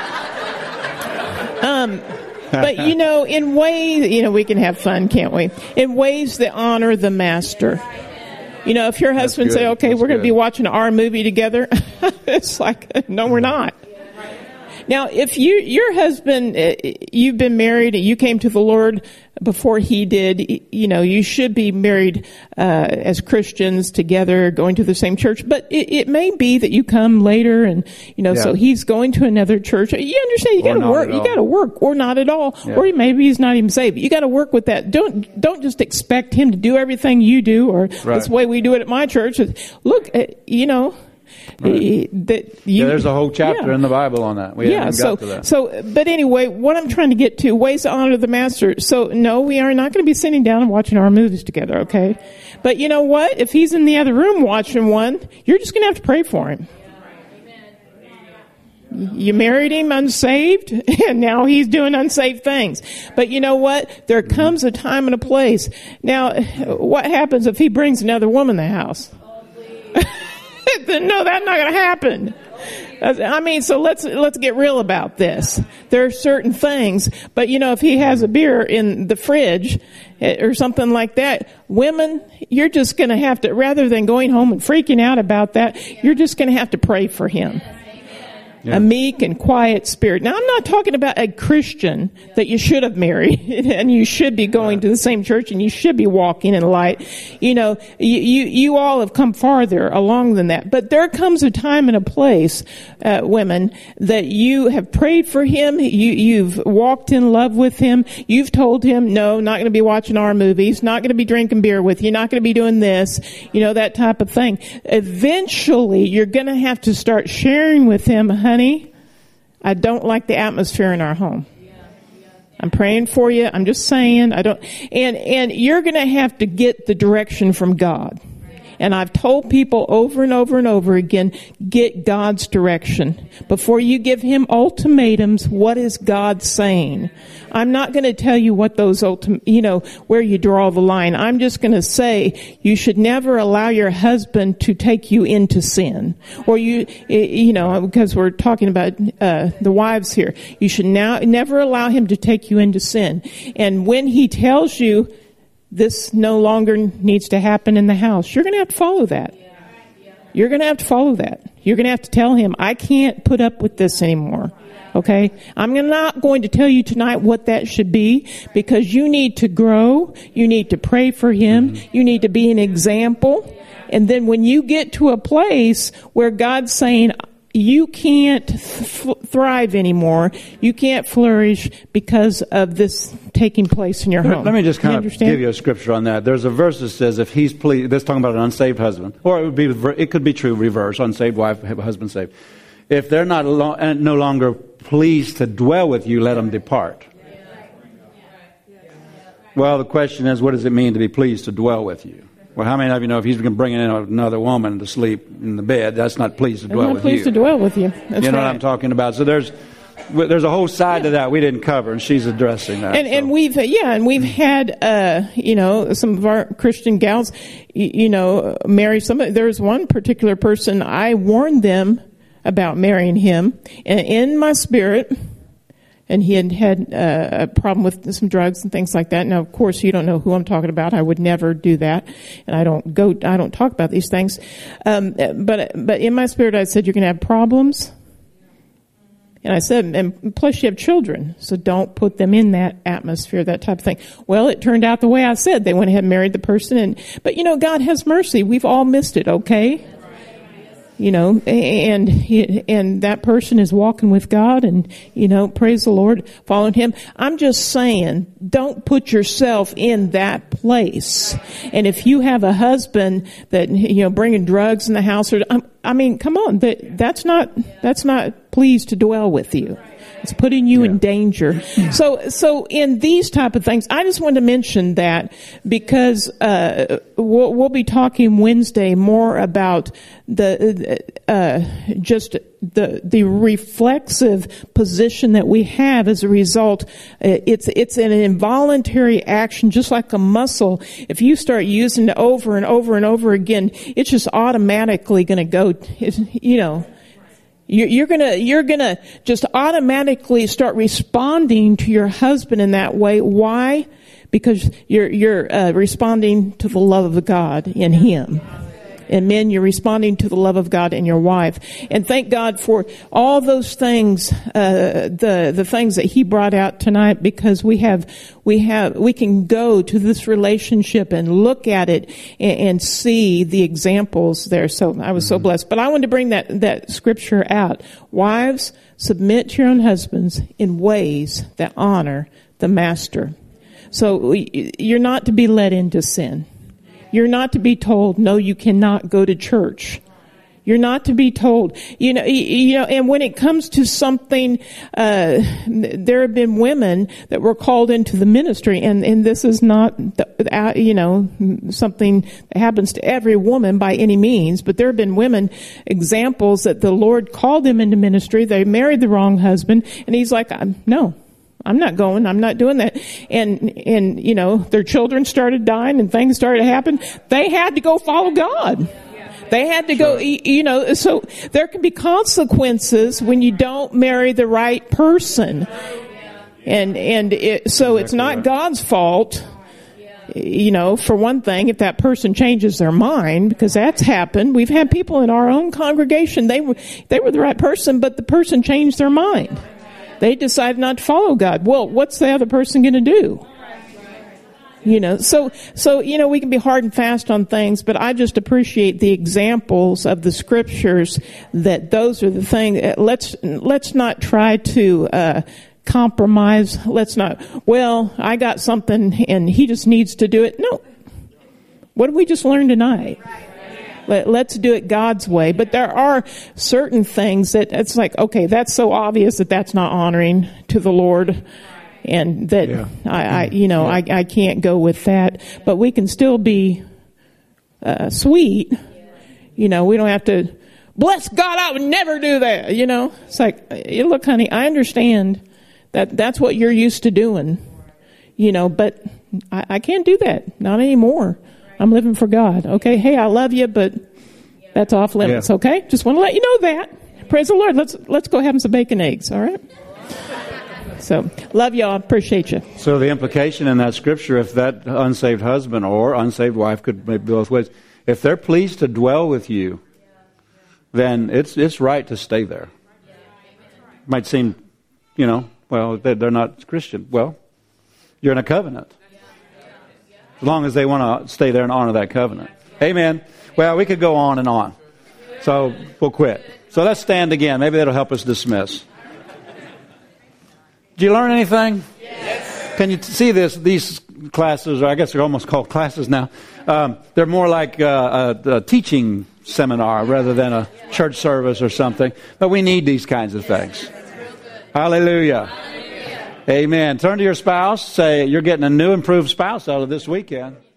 But in ways, we can have fun, can't we? In ways that honor the master. If your husband say, okay, we're going to be watching our movie together, it's like, no, we're not. Now, if your husband, you've been married and you came to the Lord before he did, you should be married as Christians together, going to the same church. But it may be that you come later and, so he's going to another church. You understand, you got to work. You got to work, or not at all. Yeah. Or maybe he's not even saved. You got to work with that. Don't just expect him to do everything you do, or that's the way we do it at my church. Look, Right. There's a whole chapter in the Bible on that. We haven't got to that. But anyway, what I'm trying to get to, ways to honor the master. So no, we are not going to be sitting down and watching our movies together, okay? But you know what? If he's in the other room watching one, you're just going to have to pray for him. You married him unsaved, and now he's doing unsaved things. But you know what? There comes a time and a place. Now, what happens if he brings another woman in the house? No, that's not going to happen. I mean, so let's get real about this. There are certain things, but if he has a beer in the fridge or something like that, women, you're just going to have to, rather than going home and freaking out about that, you're just going to have to pray for him. Yeah. A meek and quiet spirit. Now, I'm not talking about a Christian that you should have married and you should be going to the same church and you should be walking in light. You all have come farther along than that. But there comes a time and a place, women, that you have prayed for him. You've walked in love with him. You've told him, no, not going to be watching our movies, not going to be drinking beer with you, not going to be doing this, that type of thing. Eventually, you're going to have to start sharing with him, honey, I don't like the atmosphere in our home. I'm praying for you. I'm just saying, and you're going to have to get the direction from God. And I've told people over and over and over again, get God's direction. Before you give him ultimatums, what is God saying? I'm not going to tell you what those where you draw the line. I'm just going to say you should never allow your husband to take you into sin. Or because we're talking about the wives here, you should never allow him to take you into sin. And when he tells you, this no longer needs to happen in the house, you're going to have to follow that. You're going to have to follow that. You're going to have to tell him, I can't put up with this anymore. Okay? I'm not going to tell you tonight what that should be, because you need to grow. You need to pray for him. You need to be an example. And then when you get to a place where God's saying, you can't thrive anymore, you can't flourish because of this taking place in your home. Let me just kind of give you a scripture on that. There's a verse that says, if he's pleased, that's talking about an unsaved husband, or it could be true reverse, unsaved wife, husband saved. If they're no longer pleased to dwell with you, let them depart. Well, the question is, what does it mean to be pleased to dwell with you? Well, how many of you know if he's bringing in another woman to sleep in the bed, that's not pleased to dwell I'm with not pleased you. to dwell with you. That's You know right. what I'm talking about? So there's a whole side to that we didn't cover, and she's addressing that. And we've had some of our Christian gals marry somebody. There's one particular person I warned them about marrying him, and in my spirit. And he had a problem with some drugs and things like that. Now, of course, you don't know who I'm talking about. I would never do that, and I don't talk about these things. But in my spirit, I said, you're going to have problems. And I said, and plus you have children, so don't put them in that atmosphere, that type of thing. Well, it turned out the way I said. They went ahead and married the person, but God has mercy. We've all missed it, okay? And that person is walking with God and, praise the Lord, following Him. I'm just saying, don't put yourself in that place. And if you have a husband that, bringing drugs in the house, come on, that's not pleased to dwell with you. It's putting you in danger. So in these type of things, I just wanted to mention that because we'll be talking Wednesday more about the reflexive position that we have as a result. It's an involuntary action, just like a muscle. If you start using it over and over and over again, it's just automatically going to go. You're gonna just automatically start responding to your husband in that way. Why? Because you're responding to the love of God in him. And men, you're responding to the love of God in your wife. And thank God for all those things, the things that He brought out tonight, because we can go to this relationship and look at it and see the examples there. So I was so blessed. But I wanted to bring that scripture out. Wives, submit to your own husbands in ways that honor the master. So you're not to be led into sin. You're not to be told, no, you cannot go to church. You're not to be told, and when it comes to something, there have been women that were called into the ministry, and this is not, something that happens to every woman by any means, but there have been women, examples that the Lord called them into ministry. They married the wrong husband, and He's like, no. I'm not going. I'm not doing that. And their children started dying and things started to happen. They had to go follow God. They had to go, so there can be consequences when you don't marry the right person. So it's not God's fault. For one thing, if that person changes their mind, because that's happened. We've had people in our own congregation, they were the right person, but the person changed their mind. They decided not to follow God. Well, what's the other person going to do? So we can be hard and fast on things, but I just appreciate the examples of the scriptures that those are the things. Let's not try to compromise. Let's not, I got something and he just needs to do it. No. What did we just learn tonight? Let's do it God's way. But there are certain things that it's like, okay, that's so obvious that that's not honoring to the Lord, and that I can't go with that. But we can still be sweet. We don't have to bless God. I would never do that. It's like, look, honey, I understand that that's what you're used to doing. But I can't do that. Not anymore. I'm living for God. Okay. Hey, I love you, but that's off limits. Yeah. Okay. Just want to let you know that. Praise the Lord. Let's go have some bacon eggs. All right. So love y'all. Appreciate you. So the implication in that scripture, if that unsaved husband or unsaved wife could be both ways, if they're pleased to dwell with you, then it's right to stay there. Might seem, they're not Christian. Well, you're in a covenant. As long as they want to stay there and honor that covenant. Amen. Well, we could go on and on. So we'll quit. So let's stand again. Maybe that'll help us dismiss. Did you learn anything? Yes. Can you see this? These classes, or I guess they're almost called classes now. They're more like a teaching seminar rather than a church service or something. But we need these kinds of things. Hallelujah. Amen. Turn to your spouse. Say, you're getting a new, improved spouse out of this weekend.